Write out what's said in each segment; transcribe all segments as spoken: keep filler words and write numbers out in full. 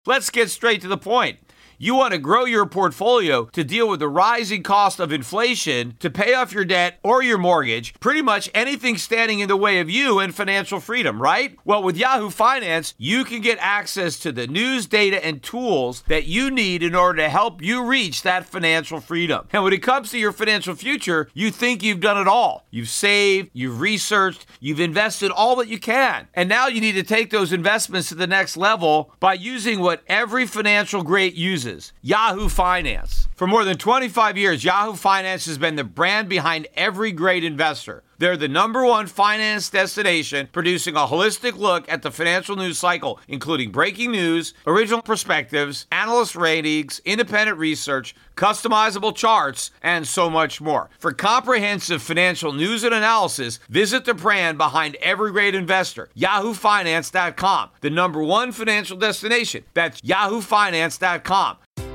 Let's get straight to the point. You want to grow your portfolio to deal with the rising cost of inflation, to pay off your debt or your mortgage, pretty much anything standing in the way of you and financial freedom, right? Well, with Yahoo Finance, you can get access to the news, data, and tools that you need in order to help you reach that financial freedom. And when it comes to your financial future, you think you've done it all. You've saved, you've researched, you've invested all that you can. And now you need to take those investments to the next level by using what every financial great uses. Yahoo Finance. For more than twenty-five years, Yahoo Finance has been the brand behind every great investor. They're the number one finance destination, producing a holistic look at the financial news cycle, including breaking news, original perspectives, analyst ratings, independent research, customizable charts, and so much more. For comprehensive financial news and analysis, visit the brand behind every great investor, yahoo finance dot com, the number one financial destination. That's yahoo finance dot com.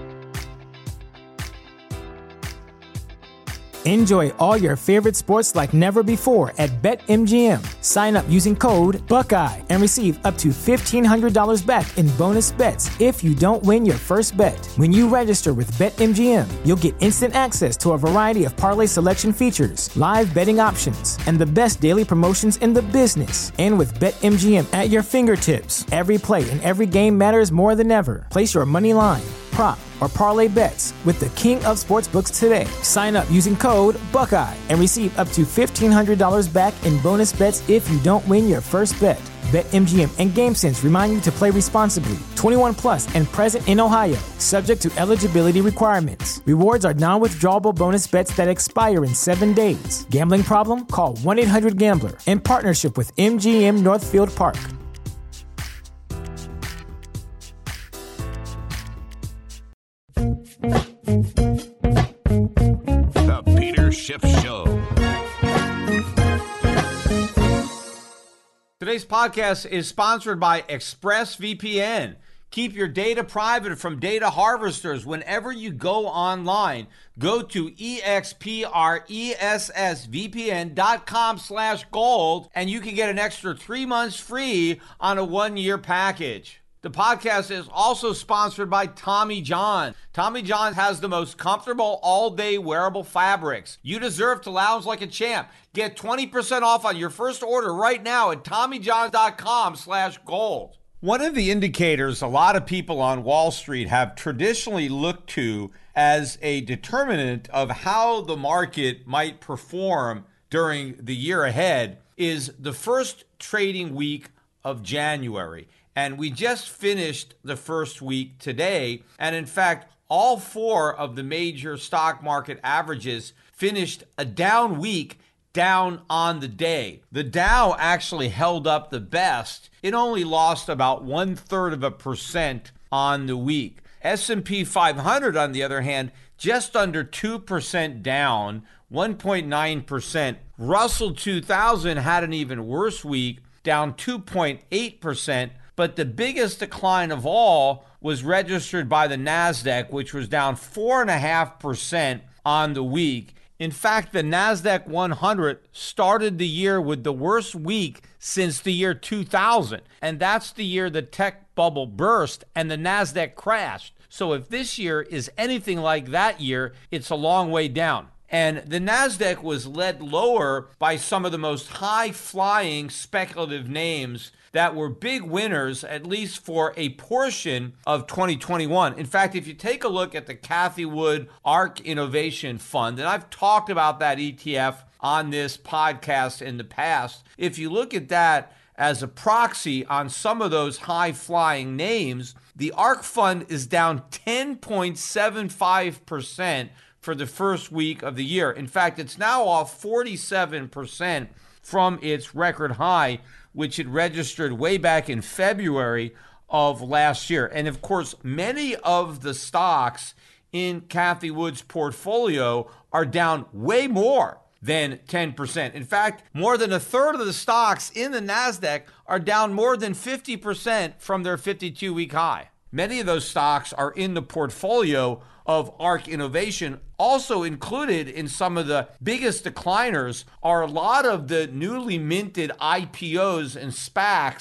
Enjoy all your favorite sports like never before at BetMGM. Sign up using code Buckeye and receive up to fifteen hundred dollars back in bonus bets if you don't win your first bet. When you register with BetMGM, you'll get instant access to a variety of parlay selection features, live betting options, and the best daily promotions in the business. And with BetMGM at your fingertips, every play and every game matters more than ever. Place your money line, prop, or parlay bets with the king of sportsbooks today. Sign up using code Buckeye and receive up to fifteen hundred dollars back in bonus bets if you don't win your first bet. BetMGM and GameSense remind you to play responsibly. twenty-one plus and present in Ohio, subject to eligibility requirements. Rewards are non-withdrawable bonus bets that expire in seven days. Gambling problem? Call one eight hundred gambler in partnership with M G M Northfield Park. The Peter Schiff Show. Today's podcast is sponsored by ExpressVPN. Keep your data private from data harvesters whenever you go online. Go to expressvpn.com slash gold and you can get an extra three months free on a one-year package. The podcast is also sponsored by Tommy John. Tommy John has the most comfortable all-day wearable fabrics. You deserve to lounge like a champ. Get twenty percent off on your first order right now at TommyJohn.com slash gold. One of the indicators a lot of people on Wall Street have traditionally looked to as a determinant of how the market might perform during the year ahead is the first trading week of January. And we just finished the first week today. And in fact, all four of the major stock market averages finished a down week down on the day. The Dow actually held up the best. It only lost about one third of a percent on the week. S and P five hundred, on the other hand, just under two percent down, one point nine percent. Russell two thousand had an even worse week, down two point eight percent. But the biggest decline of all was registered by the NASDAQ, which was down four point five percent on the week. In fact, the NASDAQ one hundred started the year with the worst week since the year two thousand. And that's the year the tech bubble burst and the NASDAQ crashed. So if this year is anything like that year, it's a long way down. And the NASDAQ was led lower by some of the most high-flying speculative names that were big winners, at least for a portion of twenty twenty-one. In fact, if you take a look at the Cathie Wood ARK Innovation Fund, and I've talked about that E T F on this podcast in the past, if you look at that as a proxy on some of those high-flying names, the ARK Fund is down ten point seven five percent for the first week of the year. In fact, it's now off forty-seven percent from its record high, which it registered way back in February of last year. And of course, many of the stocks in Cathie Wood's portfolio are down way more than ten percent. In fact, more than a third of the stocks in the NASDAQ are down more than fifty percent from their fifty-two week high. Many of those stocks are in the portfolio of ARK Innovation. Also included in some of the biggest decliners are a lot of the newly minted I P Os and SPACs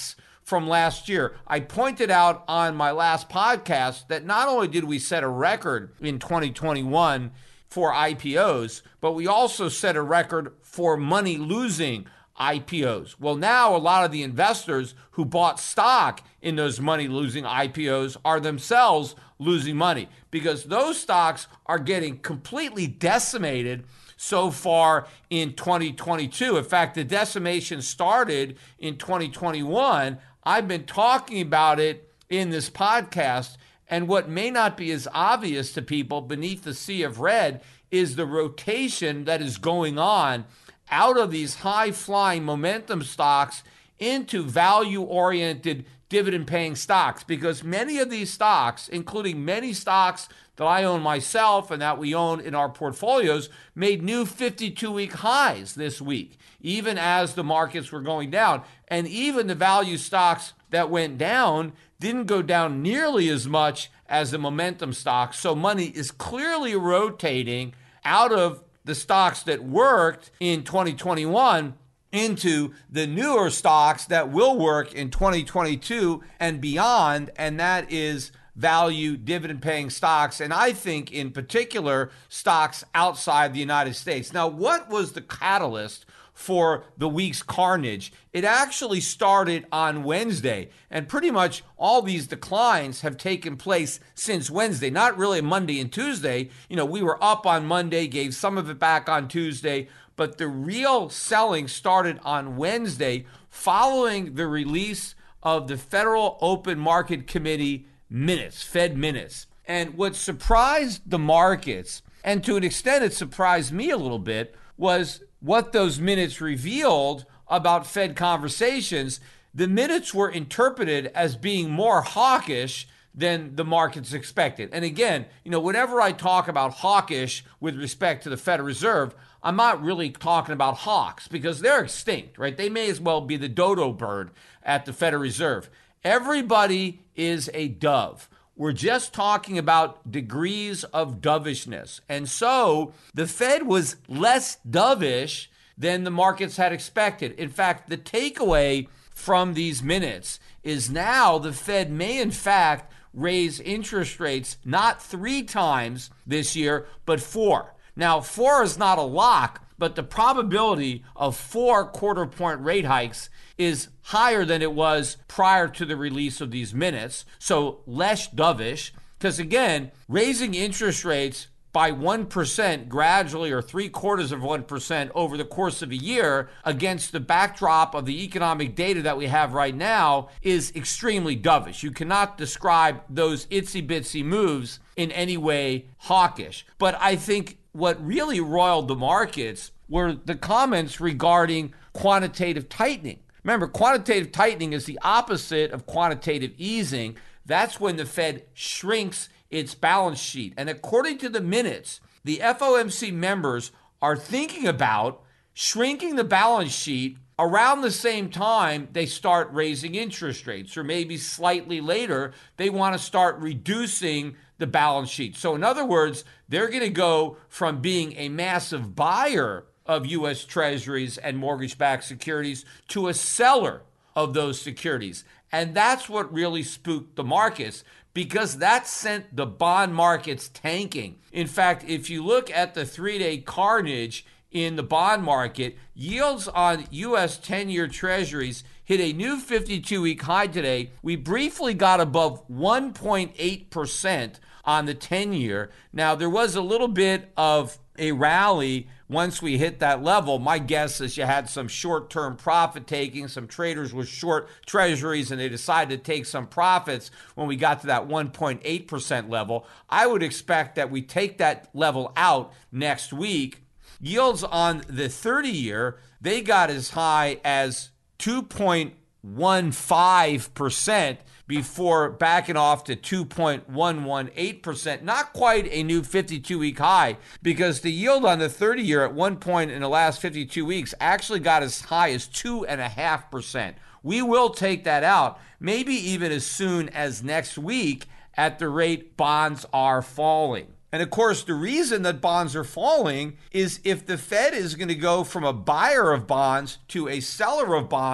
from last year. I pointed out on my last podcast that not only did we set a record in twenty twenty-one for I P Os, but we also set a record for money-losing I P Os. Well, now a lot of the investors who bought stock in those money-losing I P Os are themselves losing money because those stocks are getting completely decimated so far in twenty twenty-two. In fact, the decimation started in twenty twenty-one. I've been talking about it in this podcast, and what may not be as obvious to people beneath the sea of red is the rotation that is going on out of these high-flying momentum stocks into value-oriented dividend-paying stocks, because many of these stocks, including many stocks that I own myself and that we own in our portfolios, made new fifty-two week highs this week, even as the markets were going down. And even the value stocks that went down didn't go down nearly as much as the momentum stocks. So money is clearly rotating out of the stocks that worked in twenty twenty-one into the newer stocks that will work in twenty twenty-two and beyond, and that is value dividend-paying stocks, and I think in particular stocks outside the United States. Now, what was the catalyst for the week's carnage? It actually started on Wednesday, and pretty much all these declines have taken place since Wednesday, not really Monday and Tuesday. You know, we were up on Monday, gave some of it back on Tuesday, but the real selling started on Wednesday following the release of the Federal Open Market Committee minutes, Fed minutes. And what surprised the markets, and to an extent it surprised me a little bit, was what those minutes revealed about Fed conversations. The minutes were interpreted as being more hawkish than the markets expected. And again, you know, whenever I talk about hawkish with respect to the Federal Reserve, I'm not really talking about hawks because they're extinct, right? They may as well be the dodo bird at the Federal Reserve. Everybody is a dove. We're just talking about degrees of dovishness. And so the Fed was less dovish than the markets had expected. In fact, the takeaway from these minutes is now the Fed may in fact raise interest rates not three times this year, but four. Now, four is not a lock, but the probability of four quarter point rate hikes is higher than it was prior to the release of these minutes. So less dovish, because again, raising interest rates by one percent gradually, or three quarters of one percent over the course of a year against the backdrop of the economic data that we have right now is extremely dovish. You cannot describe those itsy bitsy moves in any way hawkish. But I think what really roiled the markets were the comments regarding quantitative tightening. Remember, quantitative tightening is the opposite of quantitative easing. That's when the Fed shrinks its balance sheet. And according to the minutes, the F O M C members are thinking about shrinking the balance sheet around the same time they start raising interest rates, or maybe slightly later, they want to start reducing the balance sheet. So in other words, they're going to go from being a massive buyer of U S Treasuries and mortgage-backed securities to a seller of those securities. And that's what really spooked the markets, because that sent the bond markets tanking. In fact, if you look at the three-day carnage in the bond market, yields on U S ten-year Treasuries hit a new fifty-two week high today. We briefly got above one point eight percent on the ten-year. Now, there was a little bit of a rally once we hit that level. My guess is you had some short-term profit taking. Some traders were short treasuries and they decided to take some profits when we got to that one point eight percent level. I would expect that we take that level out next week. Yields on the thirty-year, they got as high as two point one five percent before backing off to two point one one eight percent. Not quite a new fifty-two week high, because the yield on the thirty-year at one point in the last fifty-two weeks actually got as high as two point five percent. We will take that out, maybe even as soon as next week at the rate bonds are falling. And of course, the reason that bonds are falling is if the Fed is going to go from a buyer of bonds to a seller of bonds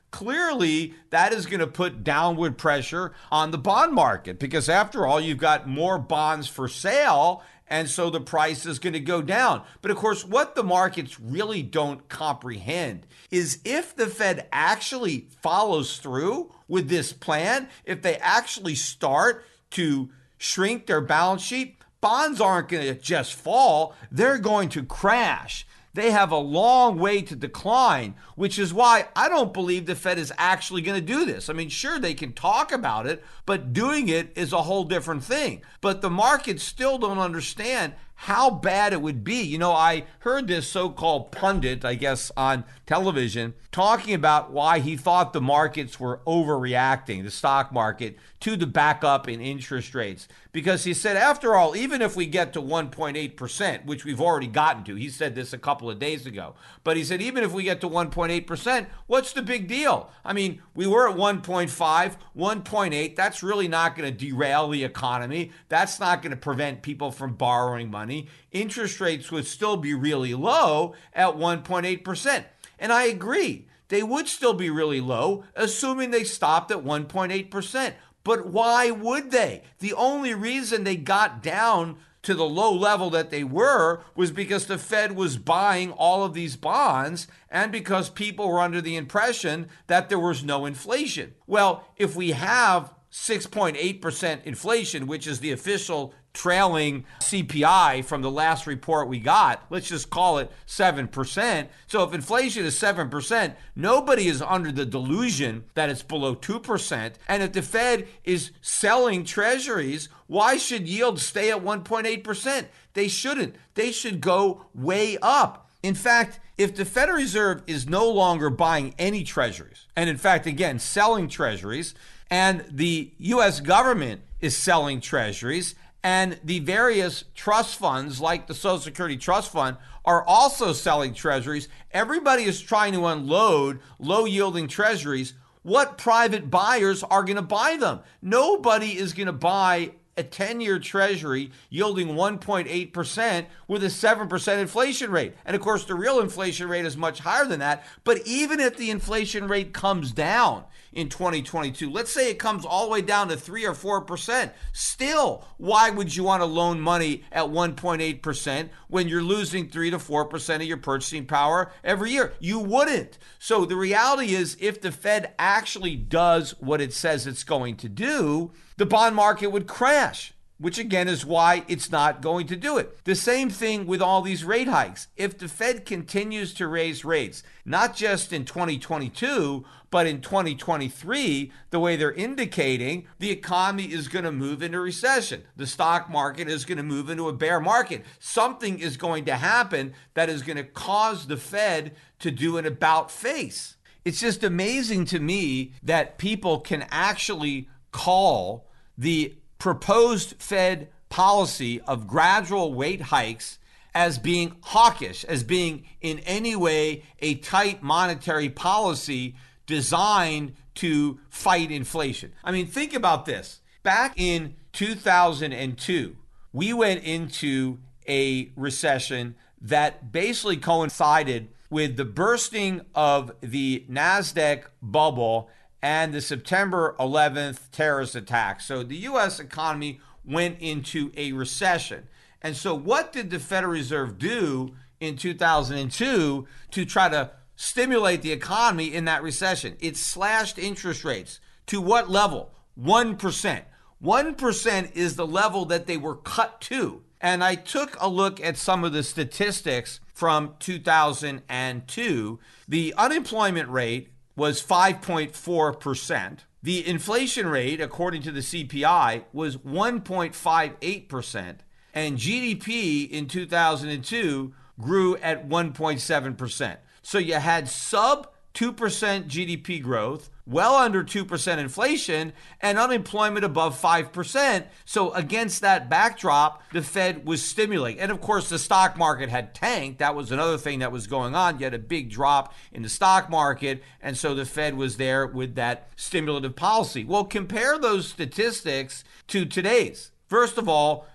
clearly that is going to put downward pressure on the bond market because after all, you've got more bonds for sale. And so the price is going to go down. But of course, what the markets really don't comprehend is if the Fed actually follows through with this plan, if they actually start to shrink their balance sheet, bonds aren't going to just fall, they're going to crash. They have a long way to decline, which is why I don't believe the Fed is actually going to do this. I mean, sure, they can talk about it, but doing it is a whole different thing. But the markets still don't understand how bad it would be. You know, I heard this so-called pundit, I guess, on television talking about why he thought the markets were overreacting, the stock market, to the backup in interest rates. Because he said, after all, even if we get to one point eight percent, which we've already gotten to, he said this a couple of days ago, but he said, even if we get to one point eight percent, what's the big deal? I mean, we were at one point five, one point eight. That's really not going to derail the economy. That's not going to prevent people from borrowing money. Interest rates would still be really low at one point eight percent. And I agree, they would still be really low, assuming they stopped at one point eight percent. But why would they? The only reason they got down to the low level that they were was because the Fed was buying all of these bonds and because people were under the impression that there was no inflation. Well, if we have six point eight percent inflation, which is the official trailing C P I from the last report we got, let's just call it seven percent. So if inflation is seven percent, nobody is under the delusion that it's below two percent. And if the Fed is selling treasuries, why should yields stay at one point eight percent? They shouldn't. They should go way up. In fact, if the Federal Reserve is no longer buying any treasuries, and in fact, again, selling treasuries, and the U S government is selling treasuries, and the various trust funds like the Social Security Trust Fund are also selling treasuries, everybody is trying to unload low-yielding treasuries. What private buyers are going to buy them? Nobody is going to buy a ten-year treasury yielding one point eight percent with a seven percent inflation rate. And of course, the real inflation rate is much higher than that. But even if the inflation rate comes down in twenty twenty-two, let's say it comes all the way down to three or four percent, still, why would you want to loan money at one point eight percent when you're losing three to four percent of your purchasing power every year? You wouldn't. So the reality is, if the Fed actually does what it says it's going to do, the bond market would crash, which again is why it's not going to do it. The same thing with all these rate hikes. If the Fed continues to raise rates, not just in twenty twenty-two, but in twenty twenty-three, the way they're indicating, the economy is going to move into recession. The stock market is going to move into a bear market. Something is going to happen that is going to cause the Fed to do an about face. It's just amazing to me that people can actually call the proposed Fed policy of gradual rate hikes as being hawkish, as being in any way a tight monetary policy designed to fight inflation. I mean, think about this. Back in two thousand two, we went into a recession that basically coincided with the bursting of the NASDAQ bubble and the September eleventh terrorist attack. So the U S economy went into a recession. And so what did the Federal Reserve do in two thousand two to try to stimulate the economy in that recession? It slashed interest rates. To what level? one percent. one percent is the level that they were cut to. And I took a look at some of the statistics from two thousand two. The unemployment rate was five point four percent. The inflation rate, according to the C P I, was one point five eight percent. And G D P in two thousand two grew at one point seven percent. So you had sub two percent G D P growth, well under two percent inflation, and unemployment above five percent. So against that backdrop, the Fed was stimulating. And of course, the stock market had tanked. That was another thing that was going on. You had a big drop in the stock market, and so the Fed was there with that stimulative policy. Well, compare those statistics to today's. First of all,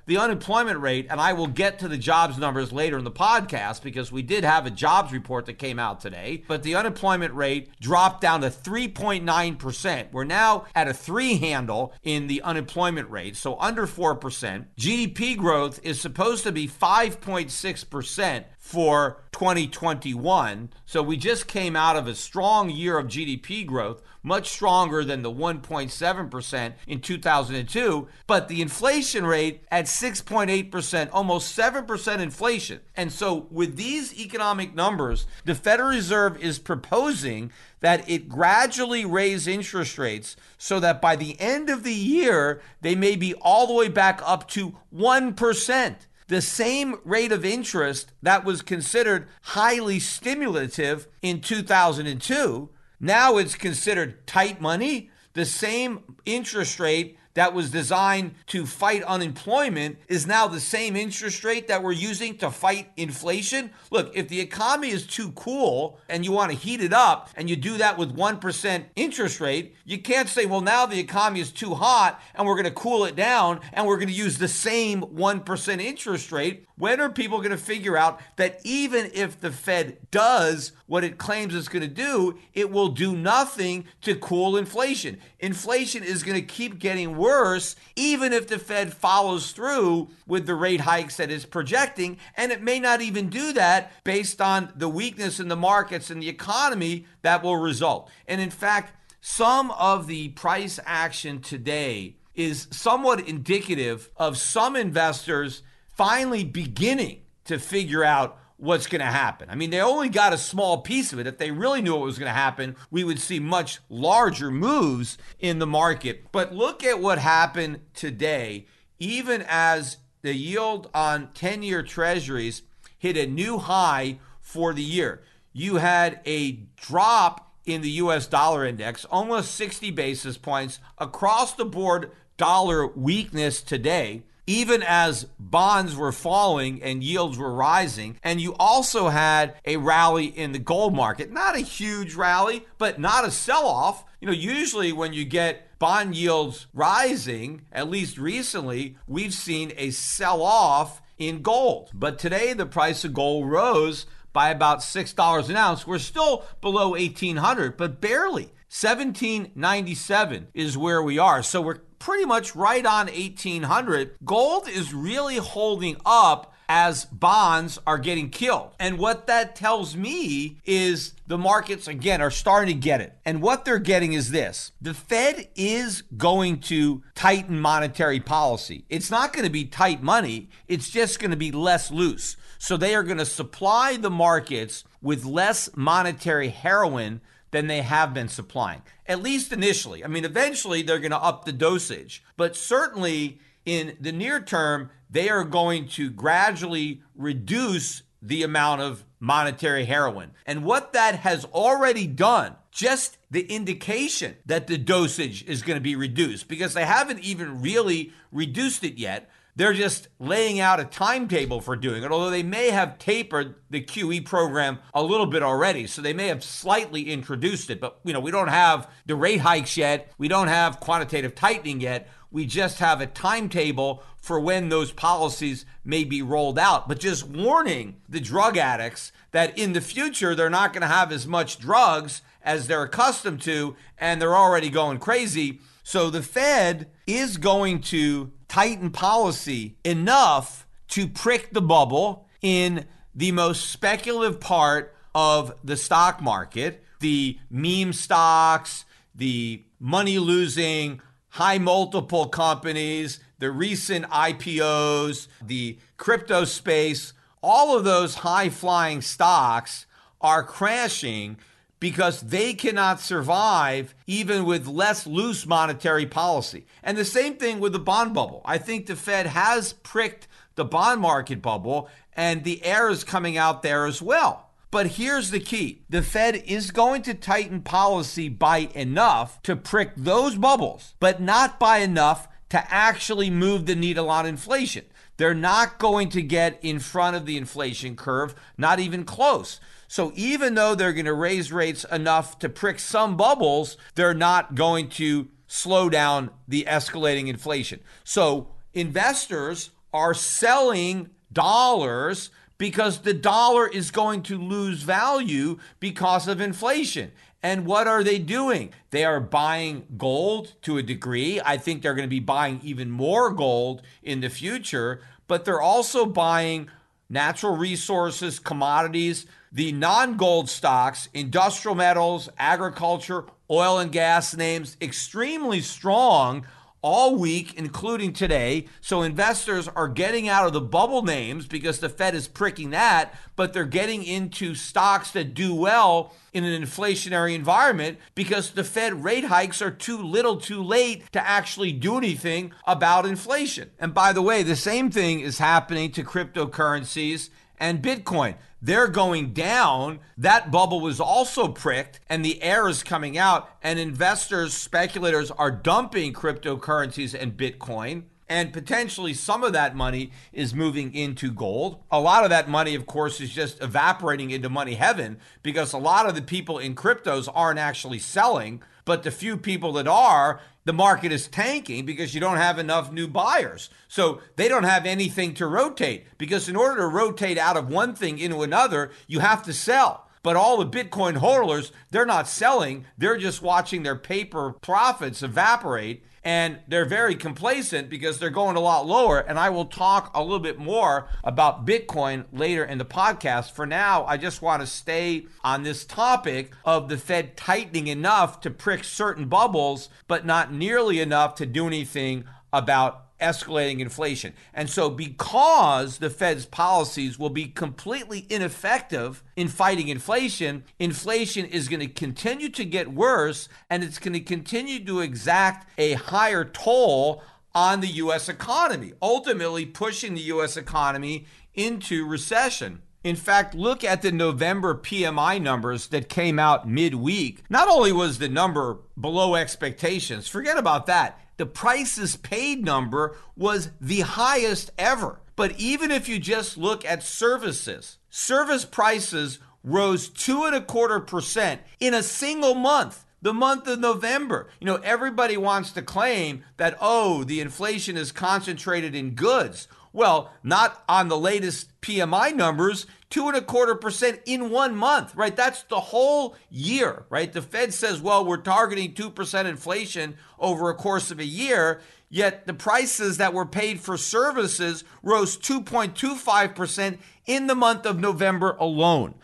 the unemployment rate, and I will get to the jobs numbers later in the podcast because we did have a jobs report that came out today, but the unemployment rate dropped down to three point nine percent. We're now at a three handle in the unemployment rate, so under four percent. G D P growth is supposed to be five point six percent for twenty twenty-one. So we just came out of a strong year of G D P growth, much stronger than the one point seven percent in two thousand two, but the inflation rate at six point eight percent, almost seven percent inflation. And so with these economic numbers, the Federal Reserve is proposing that it gradually raise interest rates so that by the end of the year, they may be all the way back up to one percent. The same rate of interest that was considered highly stimulative in two thousand two, now it's considered tight money. The same interest rate that was designed to fight unemployment is now the same interest rate that we're using to fight inflation. Look, if the economy is too cool and you want to heat it up and you do that with one percent interest rate, you can't say, well, now the economy is too hot and we're going to cool it down and we're going to use the same one percent interest rate. When are people going to figure out that even if the Fed does what it claims it's going to do, it will do nothing to cool inflation? Inflation is going to keep getting worse even if the Fed follows through with the rate hikes that it's projecting, and it may not even do that based on the weakness in the markets and the economy that will result. And in fact, some of the price action today is somewhat indicative of some investors finally beginning to figure out what's going to happen. I mean, they only got a small piece of it. If they really knew what was going to happen, we would see much larger moves in the market. But look at what happened today, even as the yield on ten-year treasuries hit a new high for the year. You had a drop in the U S dollar index, almost sixty basis points across the board, dollar weakness today, even as bonds were falling and yields were rising. And you also had a rally in the gold market. Not a huge rally, but not a sell-off. You know, usually when you get bond yields rising, at least recently, we've seen a sell-off in gold. But today the price of gold rose by about six dollars an ounce. We're still below eighteen hundred, but barely. seventeen ninety-seven is where we are. So we're pretty much right on eighteen hundred. Gold is really holding up as bonds are getting killed. And what that tells me is the markets, again, are starting to get it. And what they're getting is this. The Fed is going to tighten monetary policy. It's not going to be tight money. It's just going to be less loose. So they are going to supply the markets with less monetary heroin than they have been supplying, at least initially. I mean, eventually they're going to up the dosage, but certainly in the near term, they are going to gradually reduce the amount of monetary heroin. And what that has already done, just the indication that the dosage is going to be reduced, because they haven't even really reduced it yet. They're just laying out a timetable for doing it, although they may have tapered the Q E program a little bit already. So they may have slightly introduced it. But, you know, we don't have the rate hikes yet. We don't have quantitative tightening yet. We just have a timetable for when those policies may be rolled out. But just warning the drug addicts that in the future, they're not going to have as much drugs as they're accustomed to, and they're already going crazy. So the Fed is going to tighten policy enough to prick the bubble in the most speculative part of the stock market, the meme stocks, the money-losing, high multiple companies, the recent I P Os, the crypto space. All of those high-flying stocks are crashing because they cannot survive even with less loose monetary policy. And the same thing with the bond bubble. I think the Fed has pricked the bond market bubble, and the air is coming out there as well. But here's the key. The Fed is going to tighten policy by enough to prick those bubbles, but not by enough to actually move the needle on inflation. They're not going to get in front of the inflation curve, not even close. So even though they're going to raise rates enough to prick some bubbles, they're not going to slow down the escalating inflation. So investors are selling dollars because the dollar is going to lose value because of inflation. And what are they doing? They are buying gold to a degree. I think they're going to be buying even more gold in the future, but they're also buying natural resources, commodities, the non-gold stocks, industrial metals, agriculture, oil and gas names, extremely strong all week, including today. So investors are getting out of the bubble names because the Fed is pricking that, but they're getting into stocks that do well in an inflationary environment because the Fed rate hikes are too little too late to actually do anything about inflation. And by the way, the same thing is happening to cryptocurrencies and Bitcoin. They're going down. That bubble was also pricked, and the air is coming out, and investors, speculators are dumping cryptocurrencies and Bitcoin, and potentially some of that money is moving into gold. A lot of that money, of course, is just evaporating into money heaven because a lot of the people in cryptos aren't actually selling, but the few people that are, the market is tanking because you don't have enough new buyers. So they don't have anything to rotate because in order to rotate out of one thing into another, you have to sell. But all the Bitcoin hodlers, they're not selling. They're just watching their paper profits evaporate. And they're very complacent because they're going a lot lower. And I will talk a little bit more about Bitcoin later in the podcast. For now, I just want to stay on this topic of the Fed tightening enough to prick certain bubbles, but not nearly enough to do anything about escalating inflation. And so because the Fed's policies will be completely ineffective in fighting inflation, inflation is going to continue to get worse, and it's going to continue to exact a higher toll on the U S economy, ultimately pushing the U S economy into recession. In fact, look at the November P M I numbers that came out midweek. Not only was the number below expectations, forget about that. The prices paid number was the highest ever. But even if you just look at services, service prices rose two and a quarter percent in a single month. The month of November. You know, everybody wants to claim that, oh, the inflation is concentrated in goods. Well, not on the latest P M I numbers, two and a quarter percent in one month, right? That's the whole year, right? The Fed says, well, we're targeting two percent inflation over a course of a year, yet the prices that were paid for services rose two point two five percent in the month of November alone.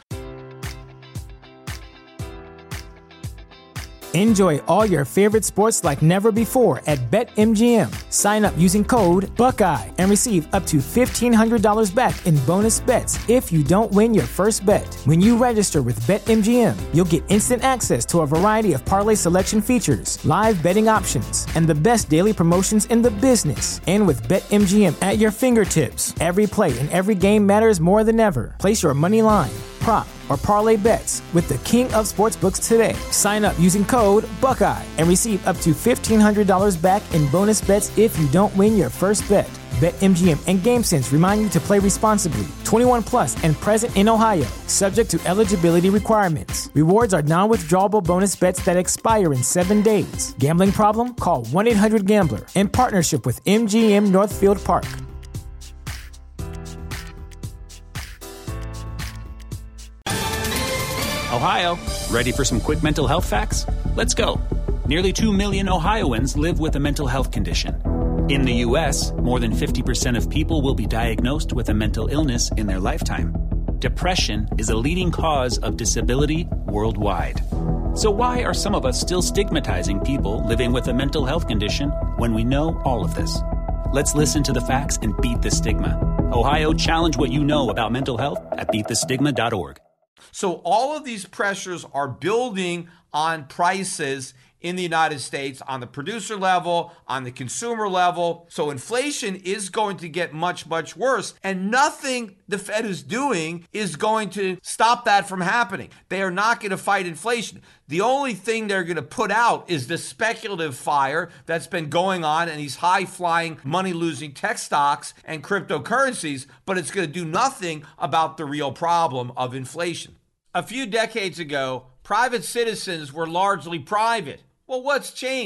Enjoy all your favorite sports like never before at BetMGM. Sign up using code Buckeye and receive up to fifteen hundred dollars back in bonus bets if you don't win your first bet. When you register with BetMGM, you'll get instant access to a variety of parlay selection features, live betting options, and the best daily promotions in the business. And with BetMGM at your fingertips, every play and every game matters more than ever. Place your money line, prop, or parlay bets with the king of sportsbooks today. Sign up using code Buckeye and receive up to fifteen hundred dollars back in bonus bets if you don't win your first bet. BetMGM and GameSense remind you to play responsibly. twenty-one plus and present in Ohio, subject to eligibility requirements. Rewards are non-withdrawable bonus bets that expire in seven days. Gambling problem? Call one eight hundred gambler in partnership with M G M Northfield Park. Ohio, ready for some quick mental health facts? Let's go. Nearly two million Ohioans live with a mental health condition. In the U S, more than fifty percent of people will be diagnosed with a mental illness in their lifetime. Depression is a leading cause of disability worldwide. So why are some of us still stigmatizing people living with a mental health condition when we know all of this? Let's listen to the facts and beat the stigma. Ohio, challenge what you know about mental health at beat the stigma dot org. So all of these pressures are building on prices in the United States, on the producer level, on the consumer level. So inflation is going to get much, much worse. And nothing the Fed is doing is going to stop that from happening. They are not going to fight inflation. The only thing they're going to put out is the speculative fire that's been going on in these high-flying, money-losing tech stocks and cryptocurrencies, but it's going to do nothing about the real problem of inflation. A few decades ago, private citizens were largely private. Well, what's changed?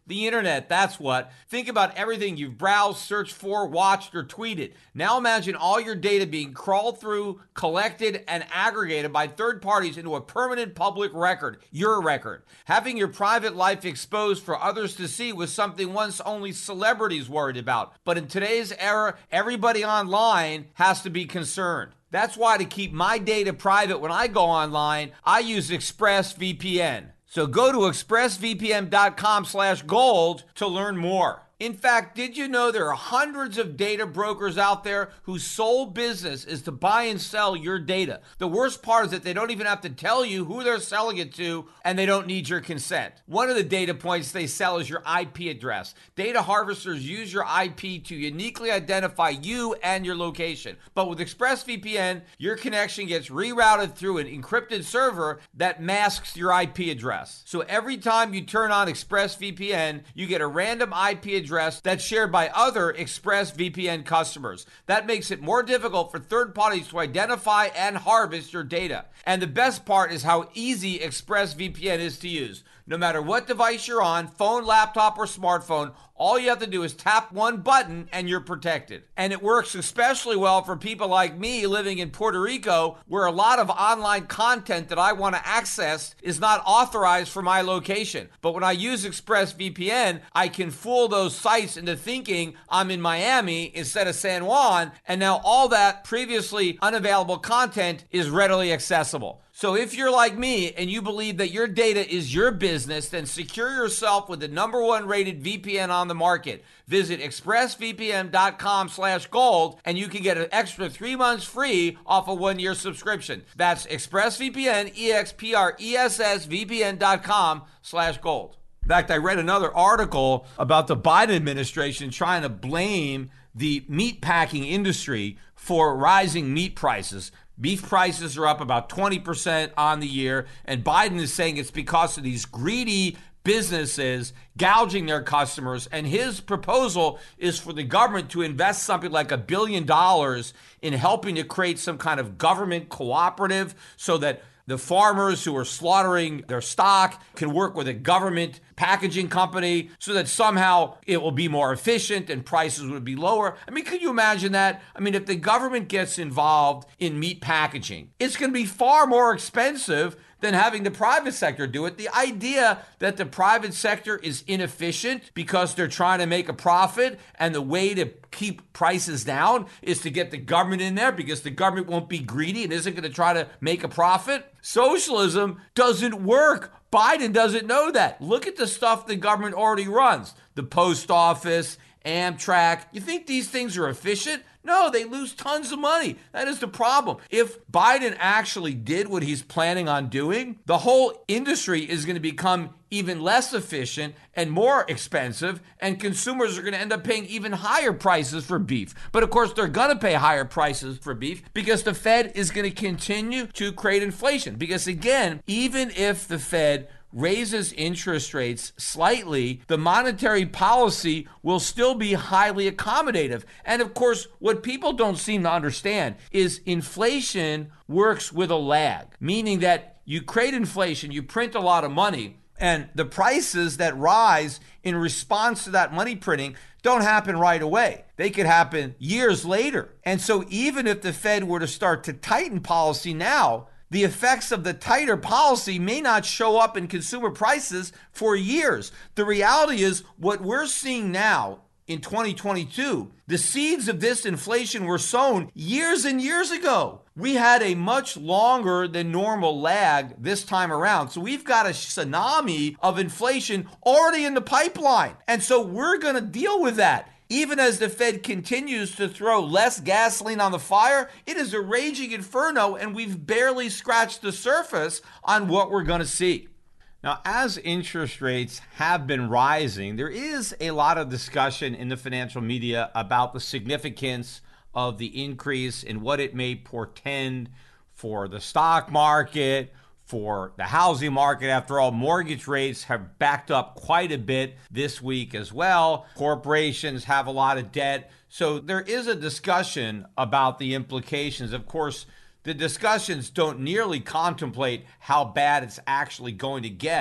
The internet, that's what. Think about everything you've browsed, searched for, watched, or tweeted. Now imagine all your data being crawled through, collected, and aggregated by third parties into a permanent public record, your record. Having your private life exposed for others to see was something once only celebrities worried about. But in today's era, everybody online has to be concerned. That's why to keep my data private when I go online, I use ExpressVPN. So go to expressvpn.com slash gold to learn more. In fact, did you know there are hundreds of data brokers out there whose sole business is to buy and sell your data? The worst part is that they don't even have to tell you who they're selling it to, and they don't need your consent. One of the data points they sell is your I P address. Data harvesters use your I P to uniquely identify you and your location. But with ExpressVPN, your connection gets rerouted through an encrypted server that masks your I P address. So every time you turn on ExpressVPN, you get a random I P address address that's shared by other ExpressVPN customers. That makes it more difficult for third parties to identify and harvest your data. And the best part is how easy ExpressVPN is to use. No matter what device you're on, phone, laptop, or smartphone, all you have to do is tap one button and you're protected. And it works especially well for people like me living in Puerto Rico, where a lot of online content that I want to access is not authorized for my location. But when I use ExpressVPN, I can fool those sites into thinking I'm in Miami instead of San Juan, and now all that previously unavailable content is readily accessible. So if you're like me and you believe that your data is your business, then secure yourself with the number one rated V P N on the market. Visit expressvpn.com slash gold and you can get an extra three months free off a one-year subscription. That's expressvpn, E X P R E S S V P N dot com slash gold. In fact, I read another article about the Biden administration trying to blame the meatpacking industry for rising meat prices. Beef prices are up about twenty percent on the year, and Biden is saying it's because of these greedy businesses gouging their customers, and his proposal is for the government to invest something like a billion dollars in helping to create some kind of government cooperative so that the farmers who are slaughtering their stock can work with a government packaging company so that somehow it will be more efficient and prices would be lower. I mean, could you imagine that? I mean, if the government gets involved in meat packaging, it's going to be far more expensive than having the private sector do it. The idea that the private sector is inefficient because they're trying to make a profit and the way to keep prices down is to get the government in there because the government won't be greedy and isn't going to try to make a profit. Socialism doesn't work. Biden doesn't know that. Look at the stuff the government already runs. The post office, Amtrak. You think these things are efficient? No, they lose tons of money. That is the problem. If Biden actually did what he's planning on doing, the whole industry is going to become even less efficient and more expensive, and consumers are going to end up paying even higher prices for beef. But of course, they're going to pay higher prices for beef because the Fed is going to continue to create inflation. Because again, even if the Fed raises interest rates slightly, the monetary policy will still be highly accommodative. And of course, what people don't seem to understand is inflation works with a lag, meaning that you create inflation, you print a lot of money, and the prices that rise in response to that money printing don't happen right away. They could happen years later. And so even if the Fed were to start to tighten policy now, the effects of the tighter policy may not show up in consumer prices for years. The reality is what we're seeing now in twenty twenty-two, the seeds of this inflation were sown years and years ago. We had a much longer than normal lag this time around. So we've got a tsunami of inflation already in the pipeline. And so we're going to deal with that. Even as the Fed continues to throw less gasoline on the fire, it is a raging inferno, and we've barely scratched the surface on what we're going to see. Now, as interest rates have been rising, there is a lot of discussion in the financial media about the significance of the increase and what it may portend for the stock market, for the housing market. After all, mortgage rates have backed up quite a bit this week as well. Corporations have a lot of debt. So there is a discussion about the implications. Of course, the discussions don't nearly contemplate how bad it's actually going to get.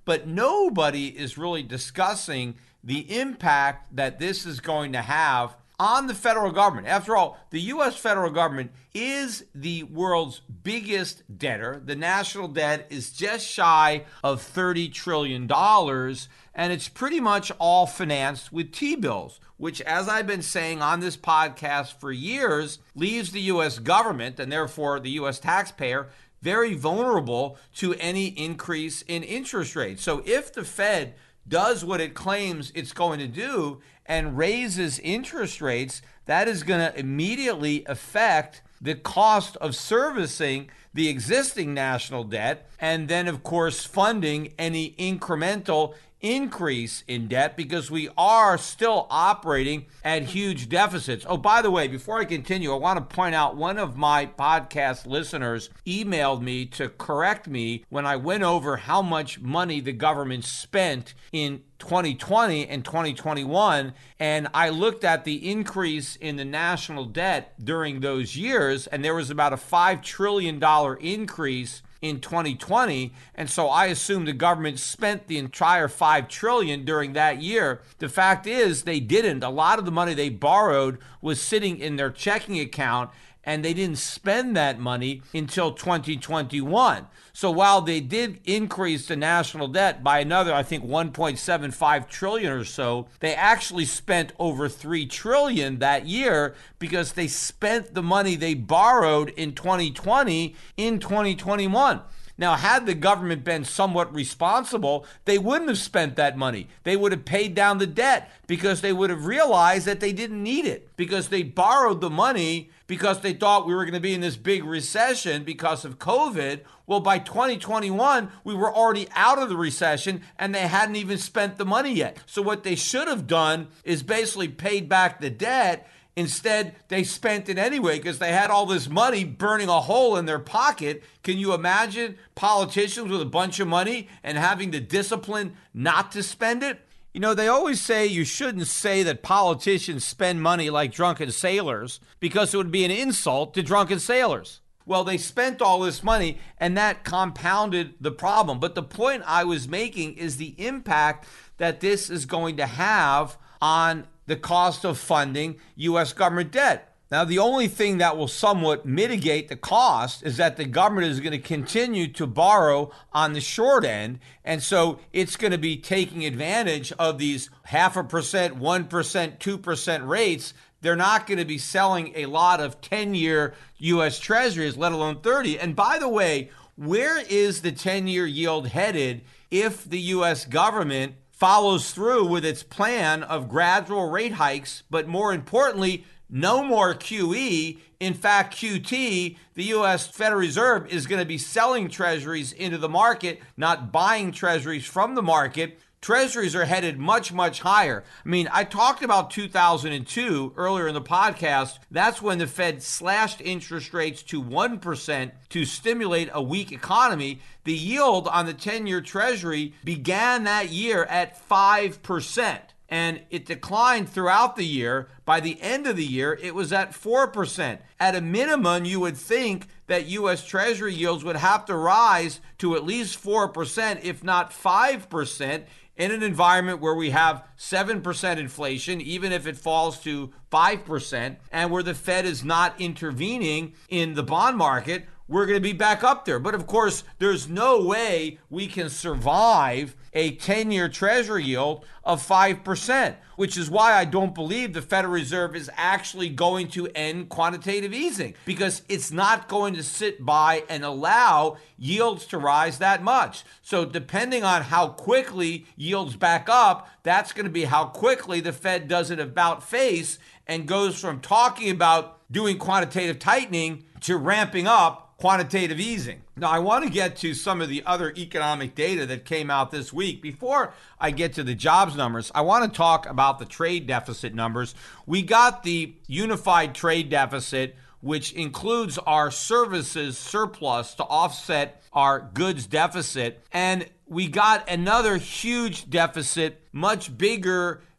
but nobody is really discussing the impact that this is going to have on the federal government. After all, the U S federal government is the world's biggest debtor. The national debt is just shy of thirty trillion dollars, and it's pretty much all financed with T-bills, which, as I've been saying on this podcast for years, leaves the U S government, and therefore the U S taxpayer, very vulnerable to any increase in interest rates. So if the Fed does what it claims it's going to do and raises interest rates, that is going to immediately affect the cost of servicing the existing national debt, and then, of course, funding any incremental increase in debt, because we are still operating at huge deficits. Oh, by the way, before I continue, I want to point out one of my podcast listeners emailed me to correct me when I went over how much money the government spent in twenty twenty and twenty twenty-one, and I looked at the increase in the national debt during those years, and there was about a five trillion dollars increase in twenty twenty, and so I assume the government spent the entire five trillion dollars during that year. The fact is they didn't. A lot of the money they borrowed was sitting in their checking account, and they didn't spend that money until twenty twenty-one. So while they did increase the national debt by another, I think, one point seven five trillion dollars or so, they actually spent over three trillion dollars that year because they spent the money they borrowed in twenty twenty in twenty twenty-one. Now, had the government been somewhat responsible, they wouldn't have spent that money. They would have paid down the debt because they would have realized that they didn't need it, because they borrowed the money because they thought we were going to be in this big recession because of COVID. Well, by twenty twenty-one, we were already out of the recession and they hadn't even spent the money yet. So what they should have done is basically paid back the debt. Instead, they spent it anyway because they had all this money burning a hole in their pocket. Can you imagine politicians with a bunch of money and having the discipline not to spend it? You know, they always say you shouldn't say that politicians spend money like drunken sailors because it would be an insult to drunken sailors. Well, they spent all this money and that compounded the problem. But the point I was making is the impact that this is going to have on the cost of funding U S government debt. Now, the only thing that will somewhat mitigate the cost is that the government is going to continue to borrow on the short end. And so it's going to be taking advantage of these half a percent, one percent, two percent rates. They're not going to be selling a lot of ten-year U S Treasuries, let alone thirty. And by the way, where is the ten-year yield headed if the U S government follows through with its plan of gradual rate hikes, but more importantly, no more Q E? In fact, Q T, the U S Federal Reserve, is going to be selling treasuries into the market, not buying treasuries from the market. Treasuries are headed much, much higher. I mean, I talked about two thousand two earlier in the podcast. That's when the Fed slashed interest rates to one percent to stimulate a weak economy. The yield on the ten-year Treasury began that year at five percent. And it declined throughout the year. By the end of the year, it was at four percent. At a minimum, you would think that U S Treasury yields would have to rise to at least four percent, if not five percent, in an environment where we have seven percent inflation, even if it falls to five percent, and where the Fed is not intervening in the bond market. We're going to be back up there. But of course, there's no way we can survive a ten-year Treasury yield of five percent, which is why I don't believe the Federal Reserve is actually going to end quantitative easing, because it's not going to sit by and allow yields to rise that much. So depending on how quickly yields back up, that's going to be how quickly the Fed does an about face and goes from talking about doing quantitative tightening to ramping up quantitative easing. Now, I want to get to some of the other economic data that came out this week. Before I get to the jobs numbers, I want to talk about the trade deficit numbers. We got the unified trade deficit, which includes our services surplus to offset our goods deficit. And we got another huge deficit, much bigger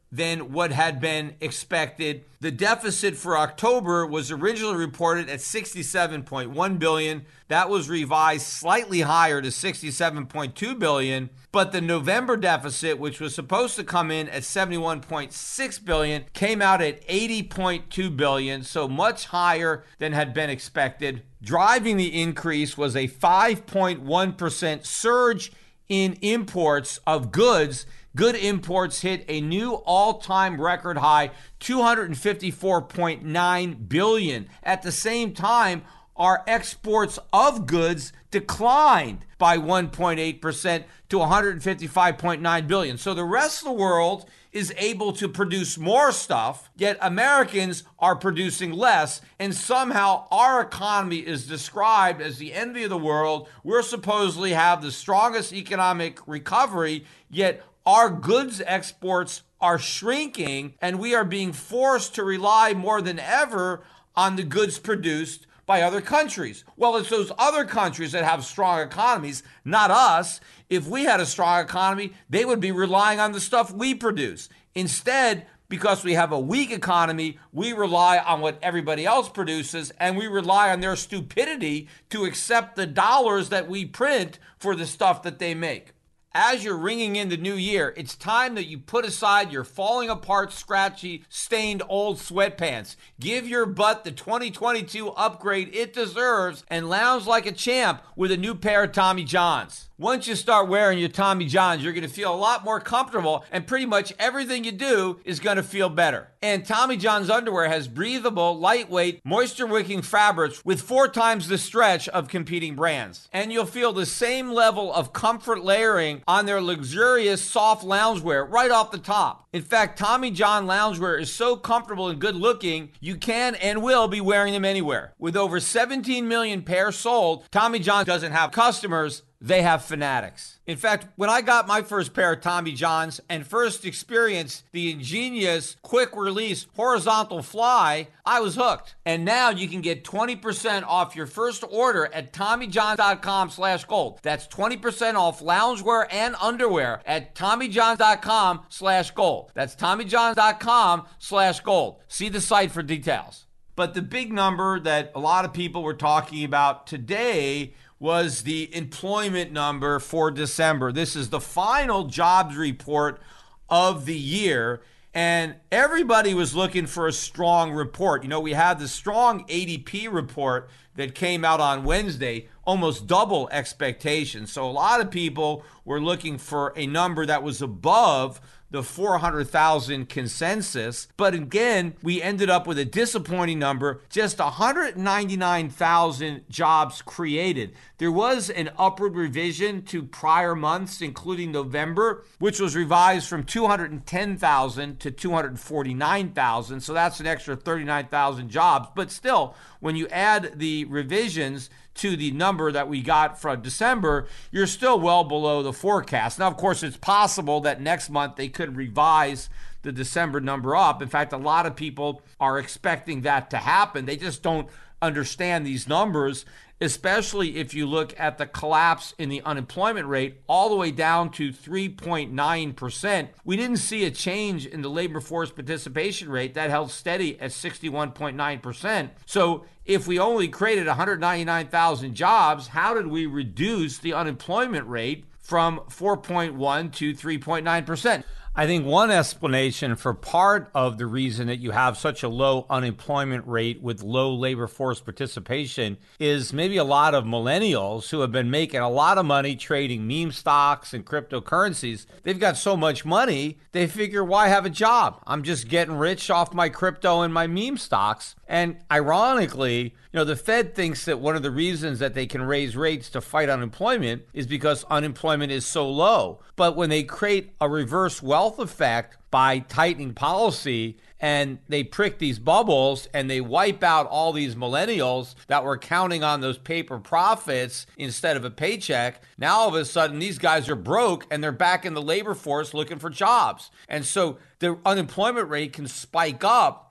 than what had been expected. The deficit for October was originally reported at sixty-seven point one billion dollars. That was revised slightly higher to sixty-seven point two billion dollars. But the November deficit, which was supposed to come in at seventy-one point six billion dollars, came out at eighty point two billion dollars, so much higher than had been expected. Driving the increase was a five point one percent surge in imports of goods. Good imports hit a new all-time record high, two hundred fifty-four point nine billion dollars. At the same time, our exports of goods declined by one point eight percent to one hundred fifty-five point nine billion dollars. So the rest of the world is able to produce more stuff, yet Americans are producing less, and somehow our economy is described as the envy of the world. We're supposedly have the strongest economic recovery, yet our goods exports are shrinking, and we are being forced to rely more than ever on the goods produced by other countries. Well, it's those other countries that have strong economies, not us. If we had a strong economy, they would be relying on the stuff we produce. Instead, because we have a weak economy, we rely on what everybody else produces, and we rely on their stupidity to accept the dollars that we print for the stuff that they make. As you're ringing in the new year, it's time that you put aside your falling apart, scratchy, stained old sweatpants. Give your butt the twenty twenty-two upgrade it deserves and lounge like a champ with a new pair of Tommy Johns. Once you start wearing your Tommy Johns, you're going to feel a lot more comfortable, and pretty much everything you do is going to feel better. And Tommy John's underwear has breathable, lightweight, moisture-wicking fabrics with four times the stretch of competing brands. And you'll feel the same level of comfort layering on their luxurious, soft loungewear right off the top. In fact, Tommy John loungewear is so comfortable and good-looking, you can and will be wearing them anywhere. With over seventeen million pairs sold, Tommy John doesn't have customers, they have fanatics. In fact, when I got my first pair of Tommy Johns and first experienced the ingenious, quick-release horizontal fly, I was hooked. And now you can get twenty percent off your first order at TommyJohns.com slash gold. That's twenty percent off loungewear and underwear at TommyJohns.com slash gold. That's TommyJohns.com slash gold. See the site for details. But the big number that a lot of people were talking about today was the employment number for December. This is the final jobs report of the year, and everybody was looking for a strong report. You know, we had the strong A D P report that came out on Wednesday, almost double expectations. So a lot of people were looking for a number that was above the four hundred thousand consensus. But again, we ended up with a disappointing number, just one hundred ninety-nine thousand jobs created. There was an upward revision to prior months, including November, which was revised from two hundred ten thousand to two hundred forty-nine thousand. So that's an extra thirty-nine thousand jobs. But still, when you add the revisions to the number that we got from December, you're still well below the forecast. Now, of course, it's possible that next month they could revise the December number up. In fact, a lot of people are expecting that to happen. They just don't understand these numbers, especially if you look at the collapse in the unemployment rate all the way down to three point nine percent. We didn't see a change in the labor force participation rate. That held steady at sixty-one point nine percent. So if we only created one hundred ninety-nine thousand jobs, how did we reduce the unemployment rate from four point one to three point nine percent? I think one explanation for part of the reason that you have such a low unemployment rate with low labor force participation is maybe a lot of millennials who have been making a lot of money trading meme stocks and cryptocurrencies. They've got so much money, they figure, why have a job? I'm just getting rich off my crypto and my meme stocks. And ironically, you know, the Fed thinks that one of the reasons that they can raise rates to fight unemployment is because unemployment is so low. But when they create a reverse wealth effect by tightening policy and they prick these bubbles and they wipe out all these millennials that were counting on those paper profits instead of a paycheck, now all of a sudden these guys are broke and they're back in the labor force looking for jobs. And so the unemployment rate can spike up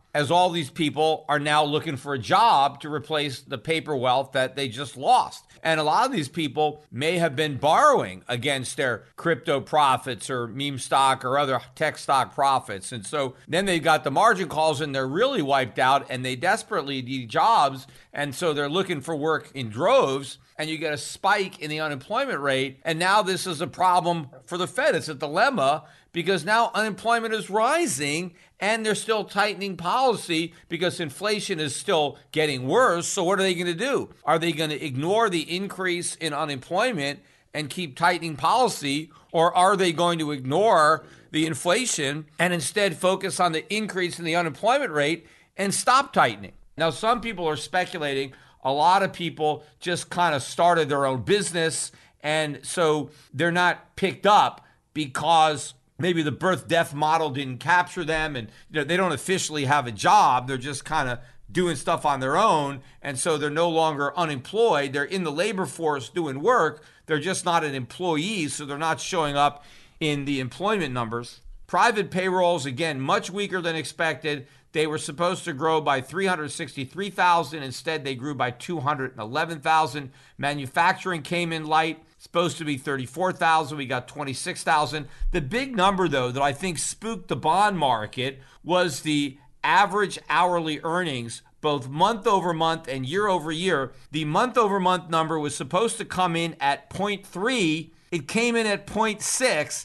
as all these people are now looking for a job to replace the paper wealth that they just lost. And a lot of these people may have been borrowing against their crypto profits or meme stock or other tech stock profits. And so then they got the margin calls and they're really wiped out and they desperately need jobs. And so they're looking for work in droves. And you get a spike in the unemployment rate. And now this is a problem for the Fed. It's a dilemma because now unemployment is rising and they're still tightening policy because inflation is still getting worse. So what are they going to do? Are they going to ignore the increase in unemployment and keep tightening policy? Or are they going to ignore the inflation and instead focus on the increase in the unemployment rate and stop tightening? Now, some people are speculating. A lot of people just kind of started their own business, and so they're not picked up because maybe the birth-death model didn't capture them, and you know, they don't officially have a job. They're just kind of doing stuff on their own, and so they're no longer unemployed. They're in the labor force doing work. They're just not an employee, so they're not showing up in the employment numbers. Private payrolls, again, much weaker than expected. They were supposed to grow by three hundred sixty-three thousand. Instead, they grew by two hundred eleven thousand. Manufacturing came in light. Supposed to be thirty-four thousand. We got twenty-six thousand. The big number, though, that I think spooked the bond market was the average hourly earnings, both month over month and year over year. The month over month number was supposed to come in at zero point three. It came in at zero point six,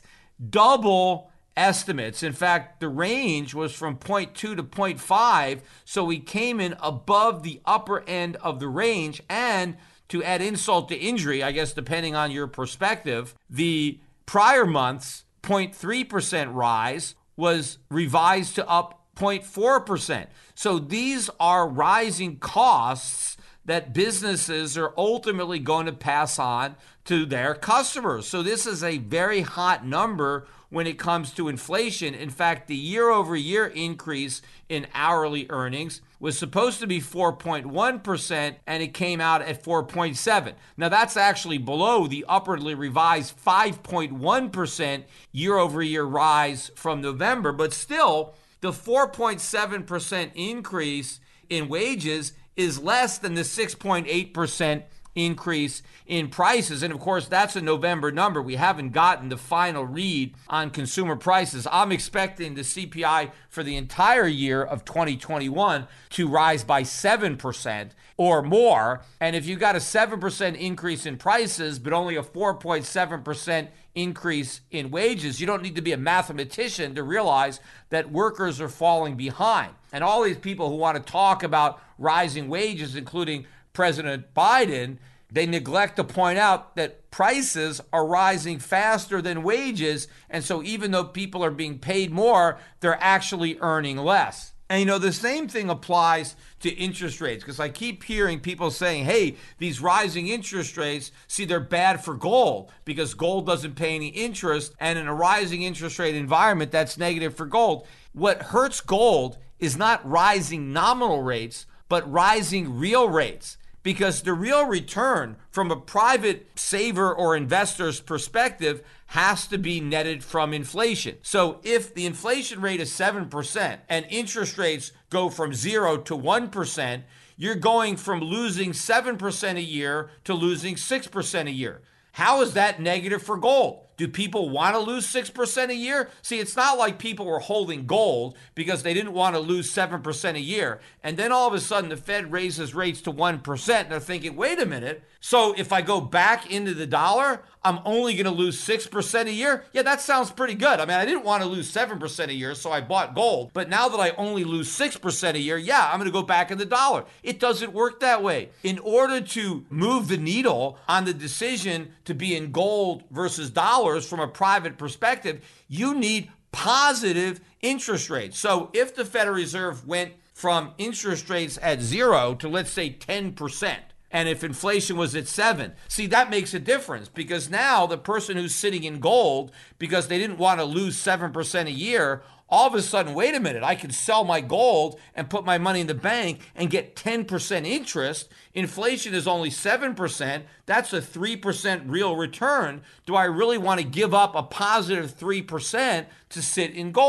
double estimates. In fact, the range was from zero point two to zero point five, so we came in above the upper end of the range. And to add insult to injury, I guess depending on your perspective, the prior month's zero point three percent rise was revised to up zero point four percent. So these are rising costs that businesses are ultimately going to pass on to their customers. So this is a very hot number when it comes to inflation. In fact, the year-over-year increase in hourly earnings was supposed to be four point one percent, and it came out at four point seven. Now, that's actually below the upwardly revised five point one percent year-over-year rise from November, but still, the four point seven percent increase in wages is less than the six point eight percent increase in prices. And of course, that's a November number. We haven't gotten the final read on consumer prices. I'm expecting the C P I for the entire year of twenty twenty-one to rise by seven percent or more. And if you got a seven percent increase in prices, but only a four point seven percent increase in wages, you don't need to be a mathematician to realize that workers are falling behind. And all these people who want to talk about rising wages, including President Biden, they neglect to point out that prices are rising faster than wages. And so even though people are being paid more, they're actually earning less. And, you know, the same thing applies to interest rates, because I keep hearing people saying, hey, these rising interest rates, see, they're bad for gold because gold doesn't pay any interest. And in a rising interest rate environment, that's negative for gold. What hurts gold is not rising nominal rates, but rising real rates. Because the real return from a private saver or investor's perspective has to be netted from inflation. So if the inflation rate is seven percent and interest rates go from zero to one percent, you're going from losing seven percent a year to losing six percent a year. How is that negative for gold? Do people want to lose six percent a year? See, it's not like people were holding gold because they didn't want to lose seven percent a year. And then all of a sudden the Fed raises rates to one percent. And they're thinking, wait a minute. So if I go back into the dollar, I'm only going to lose six percent a year? Yeah, that sounds pretty good. I mean, I didn't want to lose seven percent a year, so I bought gold. But now that I only lose six percent a year, yeah, I'm going to go back in the dollar. It doesn't work that way. In order to move the needle on the decision to be in gold versus dollars from a private perspective, you need positive interest rates. So if the Federal Reserve went from interest rates at zero to, let's say, ten percent, and if inflation was at seven, see, that makes a difference, because now the person who's sitting in gold, because they didn't want to lose seven percent a year, all of a sudden, wait a minute, I can sell my gold and put my money in the bank and get ten percent interest. Inflation is only seven percent. That's a three percent real return. Do I really want to give up a positive three percent to sit in gold?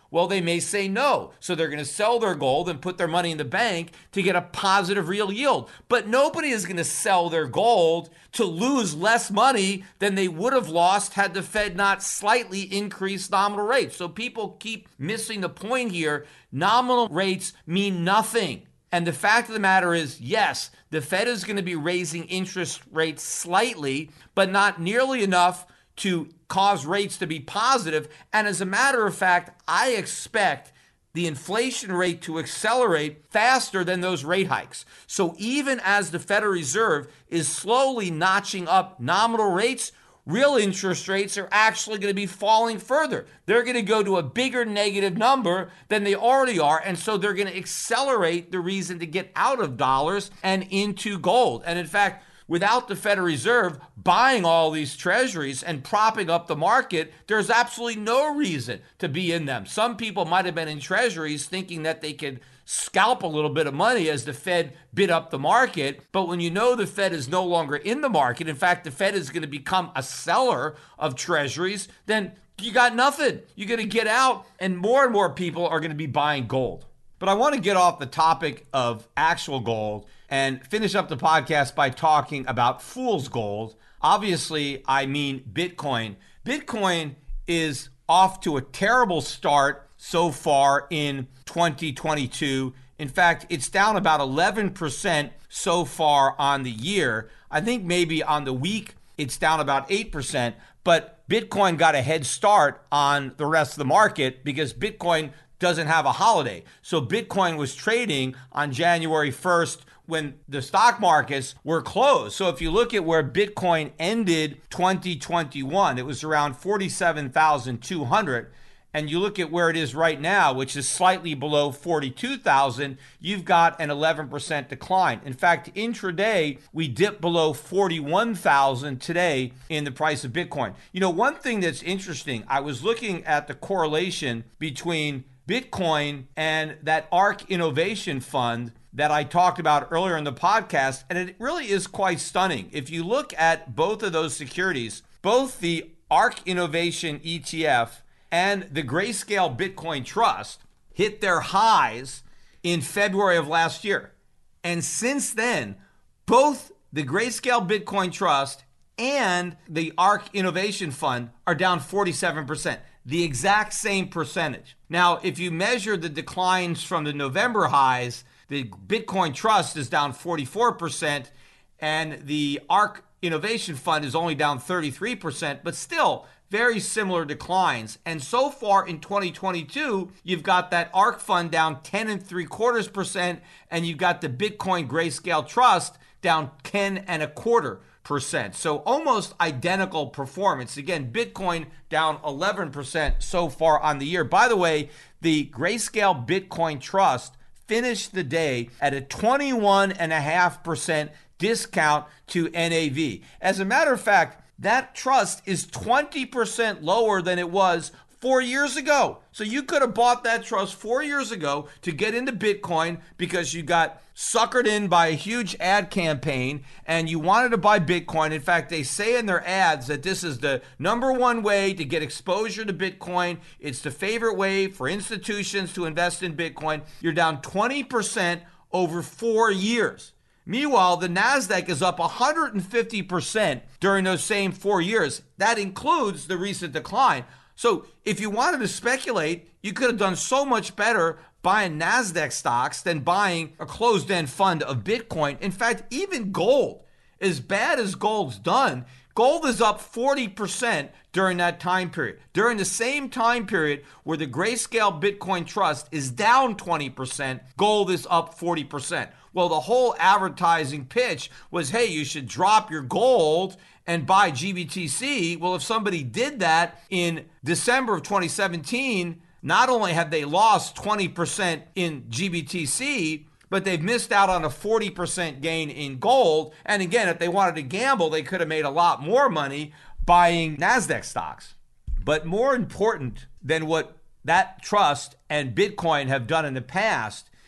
Well, they may say no. So they're going to sell their gold and put their money in the bank to get a positive real yield. But nobody is going to sell their gold to lose less money than they would have lost had the Fed not slightly increased nominal rates. So people keep missing the point here. Nominal rates mean nothing. And the fact of the matter is, yes, the Fed is going to be raising interest rates slightly, but not nearly enough to cause rates to be positive. And as a matter of fact, I expect the inflation rate to accelerate faster than those rate hikes. So even as the Federal Reserve is slowly notching up nominal rates, real interest rates are actually going to be falling further. They're going to go to a bigger negative number than they already are. And so they're going to accelerate the reason to get out of dollars and into gold. And in fact, without the Federal Reserve buying all these treasuries and propping up the market, there's absolutely no reason to be in them. Some people might have been in treasuries thinking that they could scalp a little bit of money as the Fed bid up the market. But when you know the Fed is no longer in the market, in fact, the Fed is going to become a seller of treasuries, then you got nothing. You're going to get out, and more and more people are going to be buying gold. But I want to get off the topic of actual gold and finish up the podcast by talking about fool's gold. Obviously, I mean Bitcoin. Bitcoin is off to a terrible start so far in twenty twenty-two. In fact, it's down about eleven percent so far on the year. I think maybe on the week it's down about eight percent, but Bitcoin got a head start on the rest of the market because Bitcoin doesn't have a holiday. So Bitcoin was trading on January first when the stock markets were closed. So if you look at where Bitcoin ended twenty twenty-one, it was around forty-seven thousand two hundred. And you look at where it is right now, which is slightly below forty-two thousand, you've got an eleven percent decline. In fact, intraday, we dipped below forty-one thousand today in the price of Bitcoin. You know, one thing that's interesting, I was looking at the correlation between Bitcoin and that ARK Innovation Fund that I talked about earlier in the podcast, and it really is quite stunning. If you look at both of those securities, both the ARK Innovation E T F and the Grayscale Bitcoin Trust hit their highs in February of last year. And since then, both the Grayscale Bitcoin Trust and the ARK Innovation Fund are down forty-seven percent, the exact same percentage. Now, if you measure the declines from the November highs, the Bitcoin Trust is down forty-four percent and the ARK Innovation Fund is only down thirty-three percent, but still very similar declines. And so far in twenty twenty-two, you've got that ARK Fund down ten and three quarters percent, and you've got the Bitcoin Grayscale Trust down ten and a quarter percent. So almost identical performance. Again, Bitcoin down eleven percent so far on the year. By the way, the Grayscale Bitcoin Trust finished the day at a twenty-one point five percent discount to N A V. As a matter of fact, that trust is twenty percent lower than it was four years ago. So you could have bought that trust four years ago to get into Bitcoin because you got suckered in by a huge ad campaign and you wanted to buy Bitcoin. In fact, they say in their ads that this is the number one way to get exposure to Bitcoin. It's the favorite way for institutions to invest in Bitcoin. You're down twenty percent over four years. Meanwhile, the NASDAQ is up one hundred fifty percent during those same four years. That includes the recent decline. So if you wanted to speculate, you could have done so much better buying NASDAQ stocks than buying a closed-end fund of Bitcoin. In fact, even gold, as bad as gold's done, gold is up forty percent during that time period. During the same time period where the Grayscale Bitcoin Trust is down twenty percent, gold is up forty percent. Well, the whole advertising pitch was, hey, you should drop your gold and buy G B T C. Well, if somebody did that in December of twenty seventeen, not only have they lost twenty percent in G B T C, but they've missed out on a forty percent gain in gold. And again, if they wanted to gamble, they could have made a lot more money buying NASDAQ stocks. But more important than what that trust and Bitcoin have done in the past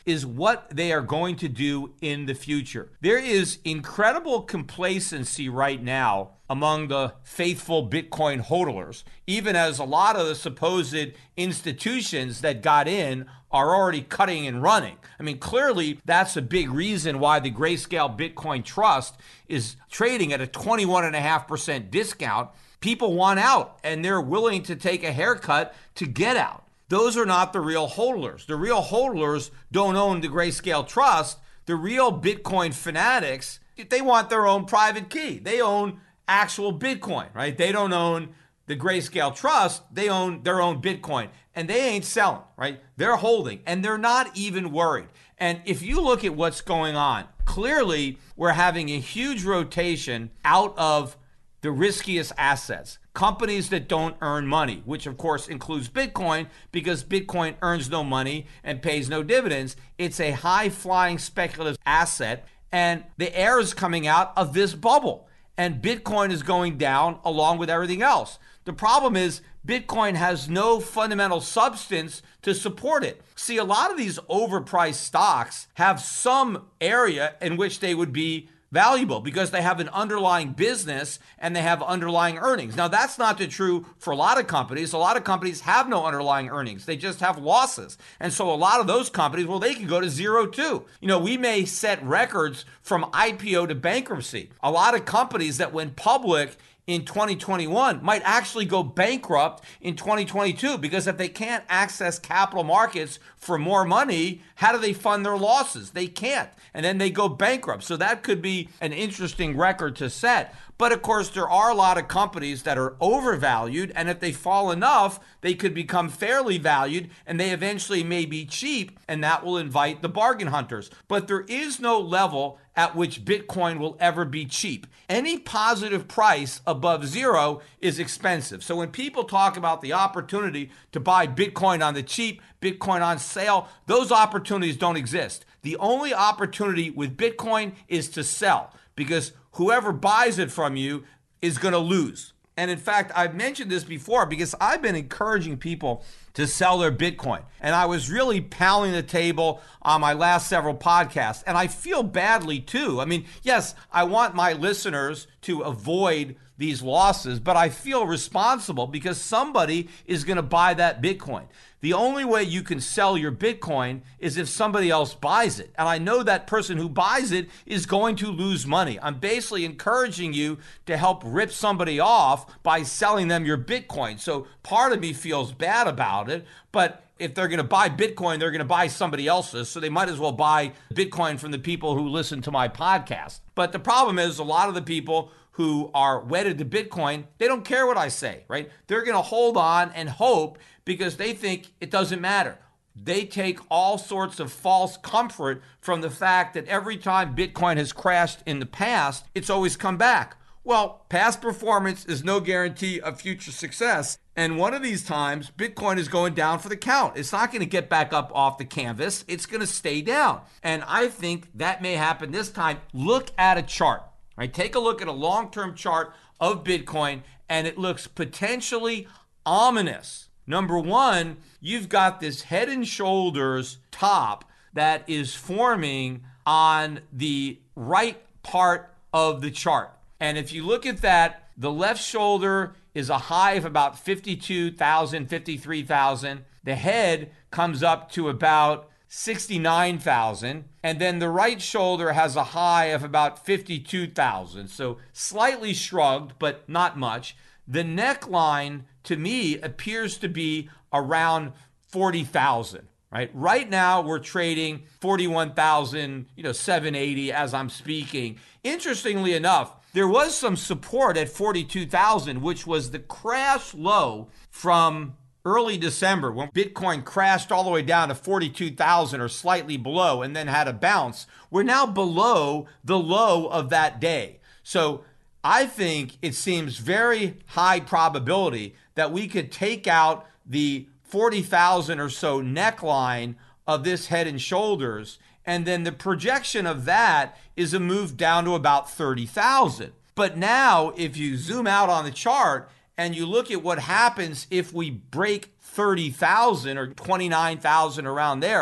is what they are going to do in the future. There is incredible complacency right now among the faithful Bitcoin hodlers, even as a lot of the supposed institutions that got in are already cutting and running. I mean, clearly that's a big reason why the Grayscale Bitcoin Trust is trading at a twenty-one point five percent discount. People want out and they're willing to take a haircut to get out. Those are not the real hodlers. The real hodlers don't own the Grayscale Trust. The real Bitcoin fanatics, they want their own private key. They own actual Bitcoin, right? They don't own the Grayscale Trust. They own their own Bitcoin, and they ain't selling, right? They're holding, and they're not even worried. And if you look at what's going on, clearly we're having a huge rotation out of the riskiest assets, companies that don't earn money, which of course includes Bitcoin, because Bitcoin earns no money and pays no dividends. It's a high-flying speculative asset, and the air is coming out of this bubble, and Bitcoin is going down along with everything else. The problem is Bitcoin has no fundamental substance to support it. See, a lot of these overpriced stocks have some area in which they would be valuable because they have an underlying business and they have underlying earnings. Now, that's not the true for a lot of companies. A lot of companies have no underlying earnings. They just have losses. And so a lot of those companies, well, they can go to zero too. You know, we may set records from I P O to bankruptcy. A lot of companies that went public in twenty twenty-one might actually go bankrupt in twenty twenty-two, because if they can't access capital markets for more money, how do they fund their losses? They can't. And then they go bankrupt. So that could be an interesting record to set. But of course, there are a lot of companies that are overvalued, and if they fall enough, they could become fairly valued, and they eventually may be cheap, and that will invite the bargain hunters. But there is no level at which Bitcoin will ever be cheap. Any positive price above zero is expensive. So when people talk about the opportunity to buy Bitcoin on the cheap, Bitcoin on sale, those opportunities don't exist. The only opportunity with Bitcoin is to sell, because whoever buys it from you is going to lose. And in fact, I've mentioned this before because I've been encouraging people to sell their Bitcoin. And I was really pounding the table on my last several podcasts. And I feel badly too. I mean, yes, I want my listeners to avoid these losses, but I feel responsible because somebody is going to buy that Bitcoin. The only way you can sell your Bitcoin is if somebody else buys it. And I know that person who buys it is going to lose money. I'm basically encouraging you to help rip somebody off by selling them your Bitcoin. So part of me feels bad about it, but if they're going to buy Bitcoin, they're going to buy somebody else's. So they might as well buy Bitcoin from the people who listen to my podcast. But the problem is a lot of the people who are wedded to Bitcoin, they don't care what I say, right? They're going to hold on and hope because they think it doesn't matter. They take all sorts of false comfort from the fact that every time Bitcoin has crashed in the past, it's always come back. Well, past performance is no guarantee of future success. And one of these times, Bitcoin is going down for the count. It's not going to get back up off the canvas. It's going to stay down. And I think that may happen this time. Look at a chart, right? Take a look at a long-term chart of Bitcoin, and it looks potentially ominous. Number one, you've got this head and shoulders top that is forming on the right part of the chart. And if you look at that, the left shoulder is a high of about fifty-two thousand, fifty-three thousand. The head comes up to about sixty-nine thousand. And then the right shoulder has a high of about fifty-two thousand. So slightly shrugged, but not much. The neckline, to me, appears to be around forty thousand, right? Right now, we're trading forty-one thousand, you know, seven eighty as I'm speaking. Interestingly enough, there was some support at forty-two thousand, which was the crash low from early December when Bitcoin crashed all the way down to forty-two thousand or slightly below and then had a bounce. We're now below the low of that day. So I think it seems very high probability that we could take out the forty thousand or so neckline of this head and shoulders, and then the projection of that is a move down to about thirty thousand. But now, if you zoom out on the chart and you look at what happens if we break thirty thousand or twenty-nine thousand around there,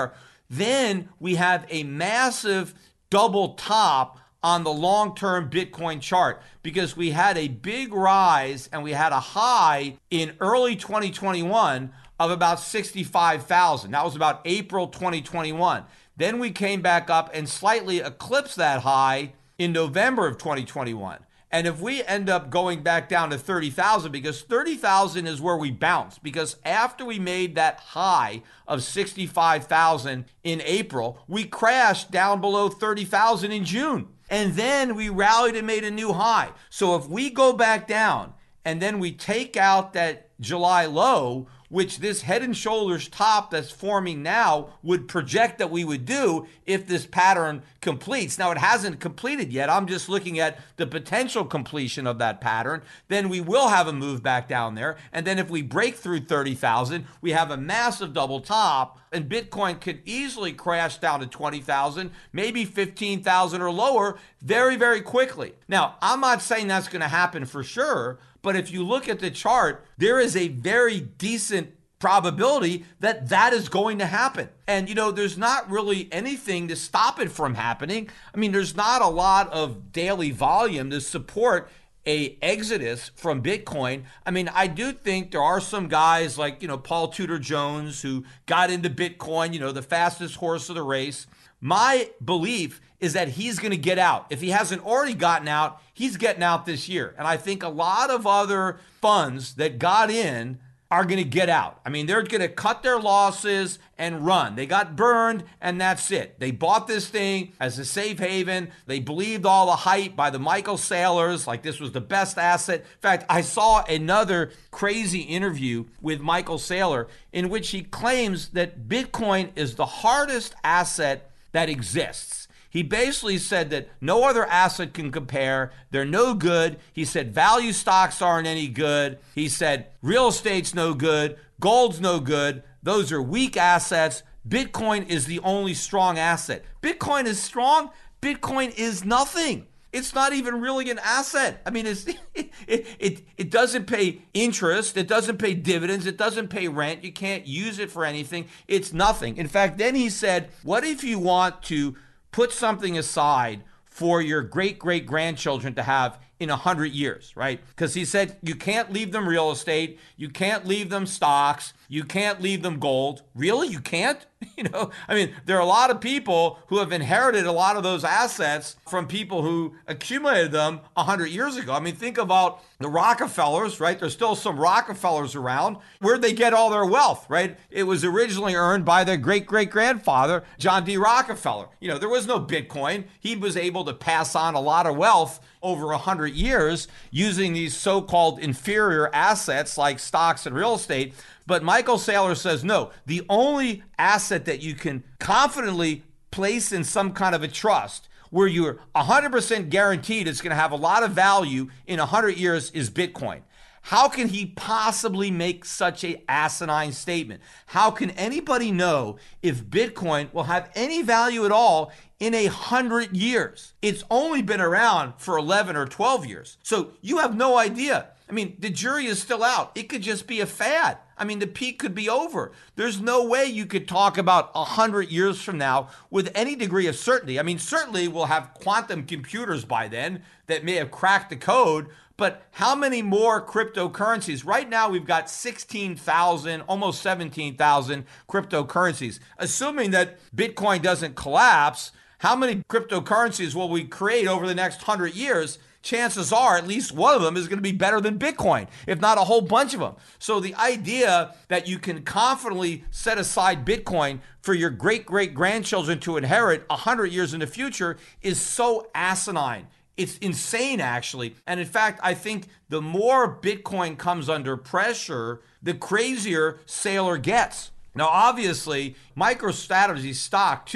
then we have a massive double top on the long-term Bitcoin chart because we had a big rise and we had a high in early twenty twenty-one of about sixty-five thousand. That was about April twenty twenty-one. Then we came back up and slightly eclipsed that high in November of twenty twenty-one. And if we end up going back down to thirty thousand, because thirty thousand is where we bounce, because after we made that high of sixty-five thousand in April, we crashed down below thirty thousand in June. And then we rallied and made a new high. So if we go back down and then we take out that July low, which this head and shoulders top that's forming now would project that we would do if this pattern completes. Now, it hasn't completed yet. I'm just looking at the potential completion of that pattern. Then we will have a move back down there. And then if we break through thirty thousand, we have a massive double top, and Bitcoin could easily crash down to twenty thousand, maybe fifteen thousand or lower very, very quickly. Now, I'm not saying that's going to happen for sure, but if you look at the chart, there is a very decent probability that that is going to happen. And, you know, there's not really anything to stop it from happening. I mean, there's not a lot of daily volume to support a exodus from Bitcoin. I mean, I do think there are some guys like, you know, Paul Tudor Jones who got into Bitcoin, you know, the fastest horse of the race. My belief is that he's going to get out. If he hasn't already gotten out, he's getting out this year. And I think a lot of other funds that got in are going to get out. I mean, they're going to cut their losses and run. They got burned, and that's it. They bought this thing as a safe haven. They believed all the hype by the Michael Saylors, like this was the best asset. In fact, I saw another crazy interview with Michael Saylor in which he claims that Bitcoin is the hardest asset that exists. He basically said that no other asset can compare. They're no good. He said value stocks aren't any good. He said real estate's no good. Gold's no good. Those are weak assets. Bitcoin is the only strong asset. Bitcoin is strong. Bitcoin is nothing. It's not even really an asset. I mean, it's, it, it, it, it doesn't pay interest. It doesn't pay dividends. It doesn't pay rent. You can't use it for anything. It's nothing. In fact, then he said, what if you want to put something aside for your great-great-grandchildren to have in one hundred years, right? Because he said you can't leave them real estate, you can't leave them stocks, you can't leave them gold. Really? You can't? You know, I mean, there are a lot of people who have inherited a lot of those assets from people who accumulated them one hundred years ago. I mean, think about the Rockefellers, right? There's still some Rockefellers around. Where'd they get all their wealth, right? It was originally earned by their great-great-grandfather, John D. Rockefeller. You know, there was no Bitcoin. He was able to pass on a lot of wealth over one hundred years using these so-called inferior assets like stocks and real estate. But Michael Saylor says, no, the only asset that you can confidently place in some kind of a trust where you're one hundred percent guaranteed it's going to have a lot of value in one hundred years is Bitcoin. How can he possibly make such an asinine statement? How can anybody know if Bitcoin will have any value at all in a hundred years? It's only been around for eleven or twelve years. So you have no idea. I mean, the jury is still out. It could just be a fad. I mean, the peak could be over. There's no way you could talk about one hundred years from now with any degree of certainty. I mean, certainly we'll have quantum computers by then that may have cracked the code, but how many more cryptocurrencies? Right now, we've got sixteen thousand, almost seventeen thousand cryptocurrencies. Assuming that Bitcoin doesn't collapse, how many cryptocurrencies will we create over the next one hundred years? Chances are at least one of them is going to be better than Bitcoin, if not a whole bunch of them. So the idea that you can confidently set aside Bitcoin for your great-great-grandchildren to inherit one hundred years in the future is so asinine. It's insane, actually. And in fact, I think the more Bitcoin comes under pressure, the crazier Saylor gets. Now, obviously, MicroStrategy stock, too,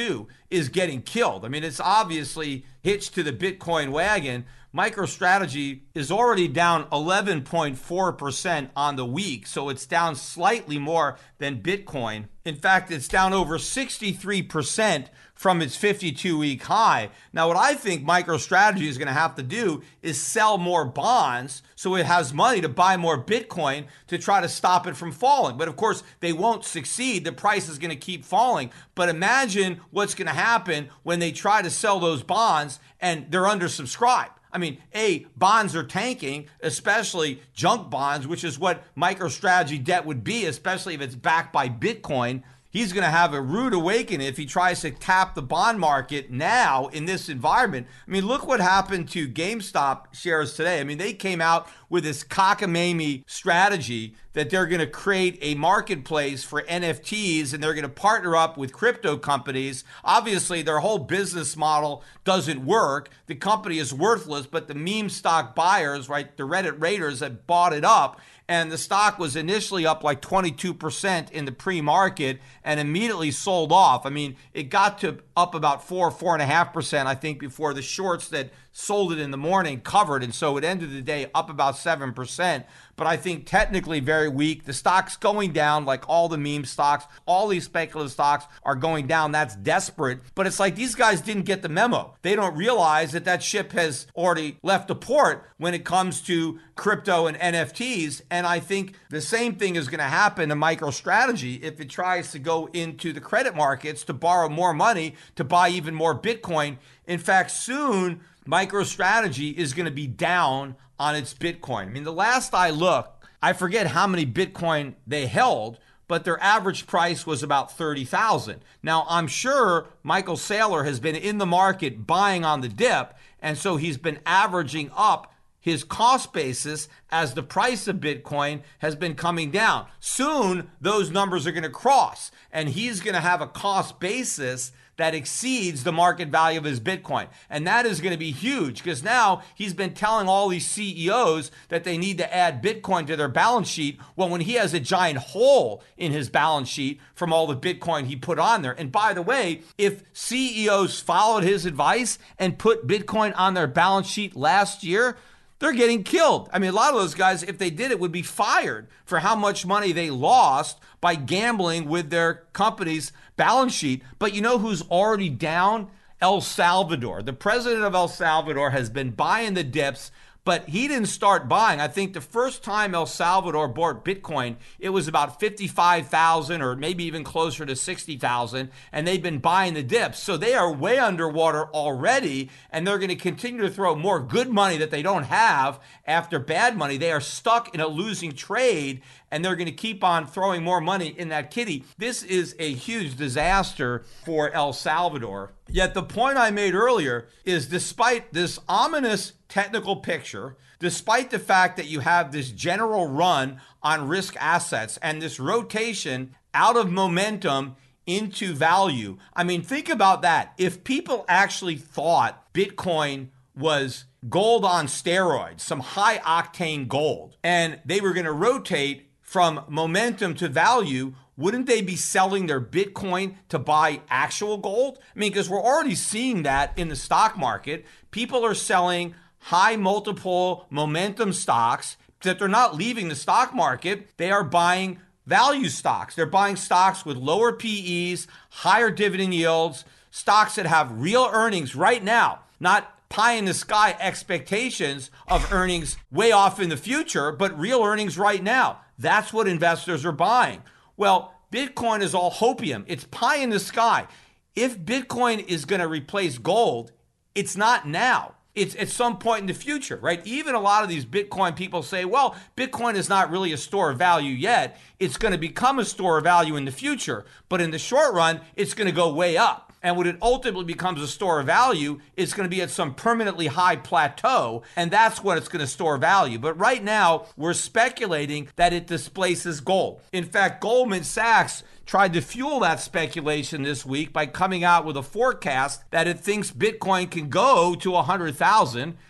is getting killed. I mean, it's obviously hitched to the Bitcoin wagon. MicroStrategy is already down eleven point four percent on the week, so it's down slightly more than Bitcoin. In fact, it's down over sixty-three percent from its fifty-two week high. Now, what I think MicroStrategy is going to have to do is sell more bonds so it has money to buy more Bitcoin to try to stop it from falling. But of course, they won't succeed. The price is going to keep falling. But imagine what's going to happen when they try to sell those bonds and they're undersubscribed. I mean, A, bonds are tanking, especially junk bonds, which is what MicroStrategy debt would be, especially if it's backed by Bitcoin. He's going to have a rude awakening if he tries to tap the bond market now in this environment. I mean, look what happened to GameStop shares today. I mean, they came out with this cockamamie strategy that they're going to create a marketplace for N F Ts and they're going to partner up with crypto companies. Obviously, their whole business model doesn't work. The company is worthless, but the meme stock buyers, right, the Reddit raiders have bought it up. And the stock was initially up like twenty-two percent in the pre-market and immediately sold off. I mean, it got to up about four, four and a half percent, I think, before the shorts that sold it in the morning covered. And so it ended the day up about seven percent. But I think technically very weak. The stock's going down like all the meme stocks. All these speculative stocks are going down. That's desperate. But it's like these guys didn't get the memo. They don't realize that that ship has already left the port when it comes to crypto and N F Ts. And I think the same thing is going to happen to MicroStrategy if it tries to go into the credit markets to borrow more money to buy even more Bitcoin. In fact, soon MicroStrategy is going to be down on its Bitcoin. I mean, the last I looked, I forget how many Bitcoin they held, but their average price was about thirty thousand. Now, I'm sure Michael Saylor has been in the market buying on the dip, and so he's been averaging up his cost basis as the price of Bitcoin has been coming down. Soon, those numbers are going to cross, and he's going to have a cost basis that exceeds the market value of his Bitcoin. And that is going to be huge because now he's been telling all these C E Os that they need to add Bitcoin to their balance sheet. Well, when he has a giant hole in his balance sheet from all the Bitcoin he put on there. And by the way, if C E Os followed his advice and put Bitcoin on their balance sheet last year, they're getting killed. I mean, a lot of those guys, if they did it, would be fired for how much money they lost by gambling with their company's balance sheet. But you know who's already down? El Salvador. The president of El Salvador has been buying the dips, but he didn't start buying. I think the first time El Salvador bought Bitcoin, it was about fifty-five thousand or maybe even closer to sixty thousand, and they've been buying the dips. So they are way underwater already, and they're going to continue to throw more good money that they don't have after bad money. They are stuck in a losing trade, and they're going to keep on throwing more money in that kitty. This is a huge disaster for El Salvador. Yet the point I made earlier is despite this ominous technical picture, despite the fact that you have this general run on risk assets and this rotation out of momentum into value. I mean, think about that. If people actually thought Bitcoin was gold on steroids, some high octane gold, and they were going to rotate from momentum to value, wouldn't they be selling their Bitcoin to buy actual gold? I mean, because we're already seeing that in the stock market. People are selling high multiple momentum stocks that they're not leaving the stock market. They are buying value stocks. They're buying stocks with lower P Es, higher dividend yields, stocks that have real earnings right now, not pie in the sky expectations of earnings way off in the future, but real earnings right now. That's what investors are buying. Well, Bitcoin is all hopium. It's pie in the sky. If Bitcoin is going to replace gold, it's not now. It's at some point in the future, right? Even a lot of these Bitcoin people say, well, Bitcoin is not really a store of value yet. It's going to become a store of value in the future. But in the short run, it's going to go way up. And when it ultimately becomes a store of value, it's going to be at some permanently high plateau, and that's when it's going to store value. But right now, we're speculating that it displaces gold. In fact, Goldman Sachs tried to fuel that speculation this week by coming out with a forecast that it thinks Bitcoin can go to one hundred thousand.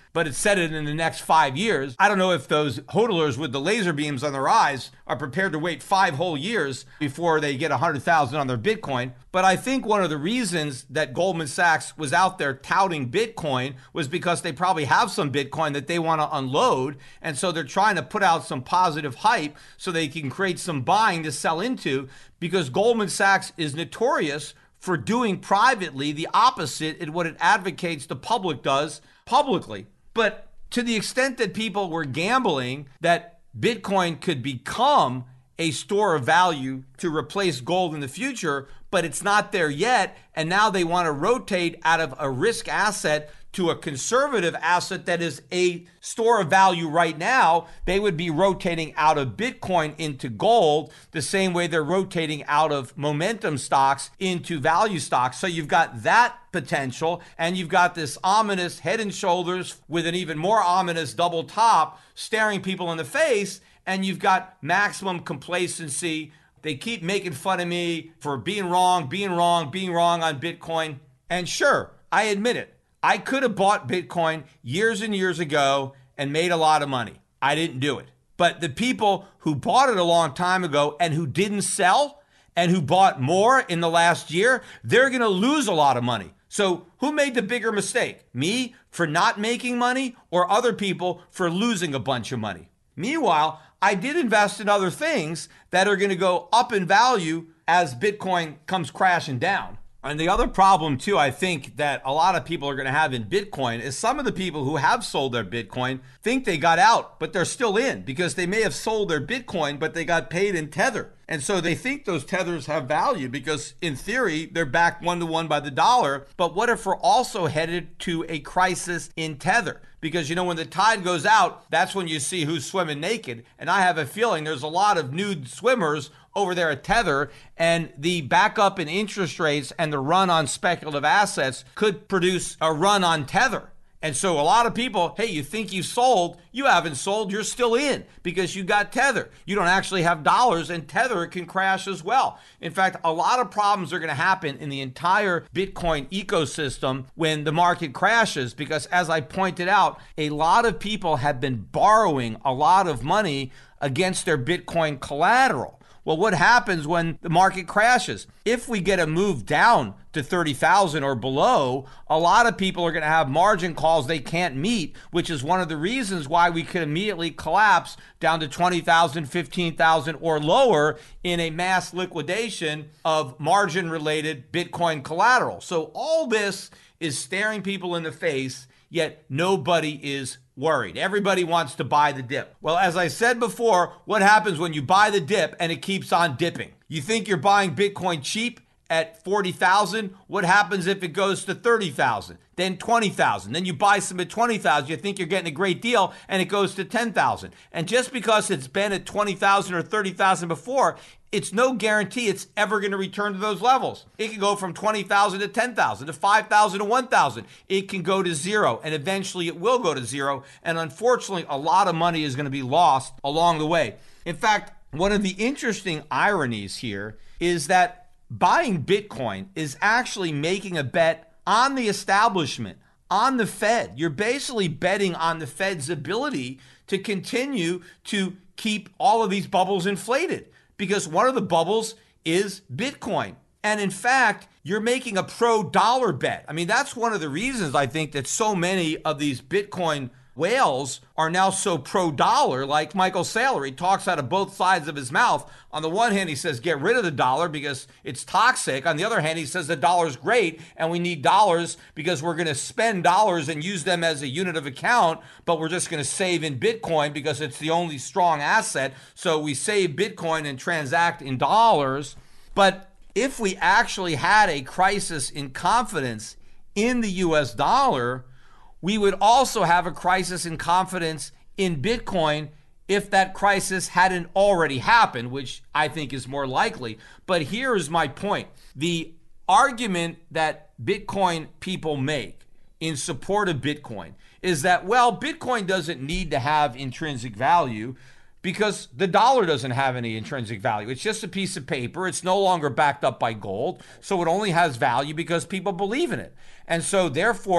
but it said it in the next five years. I don't know if those hodlers with the laser beams on their eyes are prepared to wait five whole years before they get one hundred thousand on their Bitcoin. But I think one of the reasons that Goldman Sachs was out there touting Bitcoin was because they probably have some Bitcoin that they want to unload. And so they're trying to put out some positive hype so they can create some buying to sell into, because Goldman Sachs is notorious for doing privately the opposite in what it advocates the public does publicly. But to the extent that people were gambling that Bitcoin could become a store of value to replace gold in the future, but it's not there yet, and now they want to rotate out of a risk asset to a conservative asset that is a store of value right now, they would be rotating out of Bitcoin into gold the same way they're rotating out of momentum stocks into value stocks. So you've got that potential, and you've got this ominous head and shoulders with an even more ominous double top staring people in the face, and you've got maximum complacency. They keep making fun of me for being wrong, being wrong, being wrong on Bitcoin. And sure, I admit it. I could have bought Bitcoin years and years ago and made a lot of money. I didn't do it. But the people who bought it a long time ago and who didn't sell and who bought more in the last year, they're going to lose a lot of money. So who made the bigger mistake? Me for not making money, or other people for losing a bunch of money? Meanwhile, I did invest in other things that are going to go up in value as Bitcoin comes crashing down. And the other problem, too, I think that a lot of people are going to have in Bitcoin is some of the people who have sold their Bitcoin think they got out, but they're still in because they may have sold their Bitcoin, but they got paid in Tether. And so they think those tethers have value because in theory, they're backed one to one by the dollar. But what if we're also headed to a crisis in Tether? Because, you know, when the tide goes out, that's when you see who's swimming naked. And I have a feeling there's a lot of nude swimmers over there at Tether, and the backup in interest rates and the run on speculative assets could produce a run on Tether. And so a lot of people, hey, you think you sold, you haven't sold, you're still in because you got Tether. You don't actually have dollars, and Tether can crash as well. In fact, a lot of problems are going to happen in the entire Bitcoin ecosystem when the market crashes because, as I pointed out, a lot of people have been borrowing a lot of money against their Bitcoin collateral. Well, what happens when the market crashes? If we get a move down to thirty thousand or below, a lot of people are going to have margin calls they can't meet, which is one of the reasons why we could immediately collapse down to twenty thousand, fifteen thousand or lower in a mass liquidation of margin-related Bitcoin collateral. So all this is staring people in the face, yet nobody is worried. Everybody wants to buy the dip. Well, as I said before, what happens when you buy the dip and it keeps on dipping? You think you're buying Bitcoin cheap at forty thousand? What happens if it goes to thirty thousand? Then twenty thousand. Then you buy some at twenty thousand. You think you're getting a great deal and it goes to ten thousand. And just because it's been at twenty thousand or thirty thousand before, it's no guarantee it's ever going to return to those levels. It can go from twenty thousand to ten thousand to five thousand to one thousand. It can go to zero, and eventually it will go to zero. And unfortunately, a lot of money is going to be lost along the way. In fact, one of the interesting ironies here is that buying Bitcoin is actually making a bet on the establishment, on the Fed. You're basically betting on the Fed's ability to continue to keep all of these bubbles inflated, because one of the bubbles is Bitcoin. And in fact, you're making a pro-dollar bet. I mean, that's one of the reasons I think that so many of these Bitcoin whales are now so pro-dollar, like Michael Saylor. He talks out of both sides of his mouth. On the one hand, he says, get rid of the dollar because it's toxic. On the other hand, he says the dollar's great and we need dollars because we're going to spend dollars and use them as a unit of account, but we're just going to save in Bitcoin because it's the only strong asset. So we save Bitcoin and transact in dollars. But if we actually had a crisis in confidence in the U S dollar, we would also have a crisis in confidence in Bitcoin if that crisis hadn't already happened, which I think is more likely. But here is my point. The argument that Bitcoin people make in support of Bitcoin is that, well, Bitcoin doesn't need to have intrinsic value because the dollar doesn't have any intrinsic value. It's just a piece of paper. It's no longer backed up by gold. So it only has value because people believe in it. And so therefore,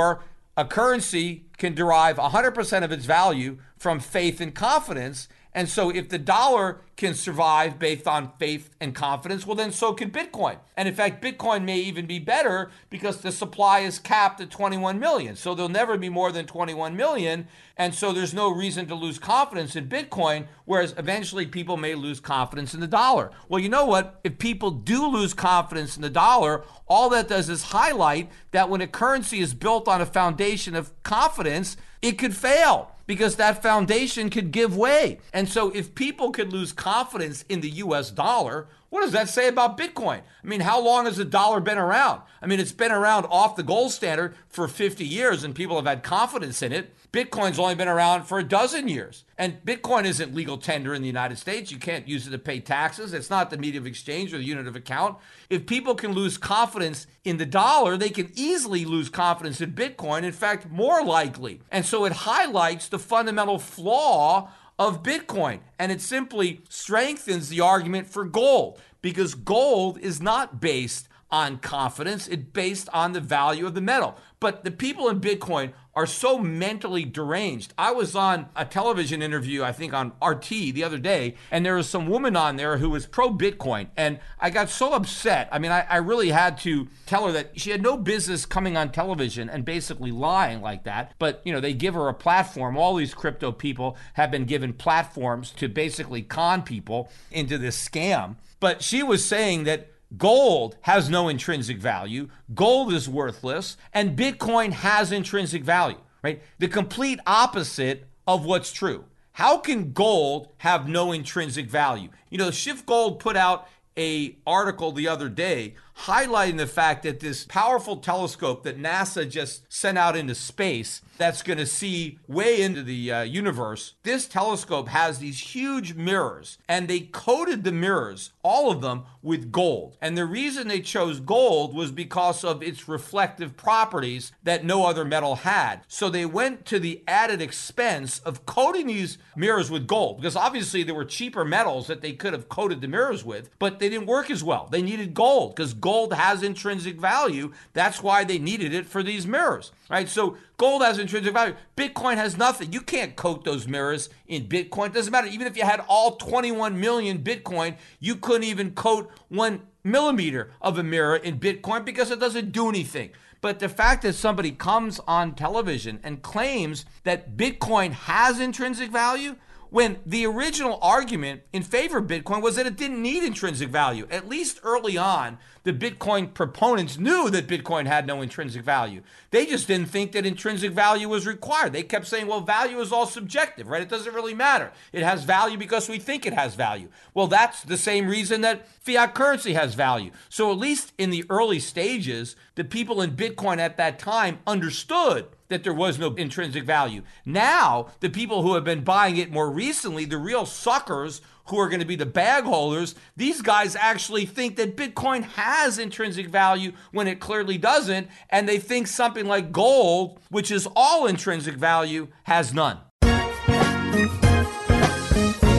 a currency can derive one hundred percent of its value from faith and confidence. And so if the dollar can survive based on faith and confidence, well, then so can Bitcoin. And in fact, Bitcoin may even be better because the supply is capped at twenty-one million. So there'll never be more than twenty-one million. And so there's no reason to lose confidence in Bitcoin, whereas eventually people may lose confidence in the dollar. Well, you know what? If people do lose confidence in the dollar, all that does is highlight that when a currency is built on a foundation of confidence, it could fail, because that foundation could give way. And so if people could lose confidence in the U S dollar, what does that say about Bitcoin? I mean, how long has the dollar been around? I mean, it's been around off the gold standard for fifty years and people have had confidence in it. Bitcoin's only been around for a dozen years. And Bitcoin isn't legal tender in the United States. You can't use it to pay taxes. It's not the medium of exchange or the unit of account. If people can lose confidence in the dollar, they can easily lose confidence in Bitcoin. In fact, more likely. And so it highlights the fundamental flaw of Bitcoin. And it simply strengthens the argument for gold, because gold is not based on confidence. It's based on the value of the metal. But the people in Bitcoin are so mentally deranged. I was on a television interview, I think on R T the other day, and there was some woman on there who was pro-Bitcoin. And I got so upset. I mean, I, I really had to tell her that she had no business coming on television and basically lying like that. But, you know, they give her a platform. All these crypto people have been given platforms to basically con people into this scam. But she was saying that gold has no intrinsic value, gold is worthless, and Bitcoin has intrinsic value, right? The complete opposite of what's true. How can gold have no intrinsic value? You know, Shift Gold put out an article the other day highlighting the fact that this powerful telescope that NASA just sent out into space that's going to see way into the uh, universe, this telescope has these huge mirrors, and they coated the mirrors, all of them, with gold. And the reason they chose gold was because of its reflective properties that no other metal had. So they went to the added expense of coating these mirrors with gold, because obviously there were cheaper metals that they could have coated the mirrors with, but they didn't work as well. They needed gold because gold has intrinsic value. That's why they needed it for these mirrors, right? So gold has intrinsic value. Bitcoin has nothing. You can't coat those mirrors in Bitcoin. It doesn't matter. Even if you had all twenty-one million Bitcoin, you couldn't even coat one millimeter of a mirror in Bitcoin because it doesn't do anything. But the fact that somebody comes on television and claims that Bitcoin has intrinsic value, when the original argument in favor of Bitcoin was that it didn't need intrinsic value. At least early on, the Bitcoin proponents knew that Bitcoin had no intrinsic value. They just didn't think that intrinsic value was required. They kept saying, well, value is all subjective, right? It doesn't really matter. It has value because we think it has value. Well, that's the same reason that fiat currency has value. So at least in the early stages, the people in Bitcoin at that time understood that there was no intrinsic value. Now, the people who have been buying it more recently, the real suckers who are going to be the bag holders, these guys actually think that Bitcoin has intrinsic value when it clearly doesn't, and they think something like gold, which is all intrinsic value, has none.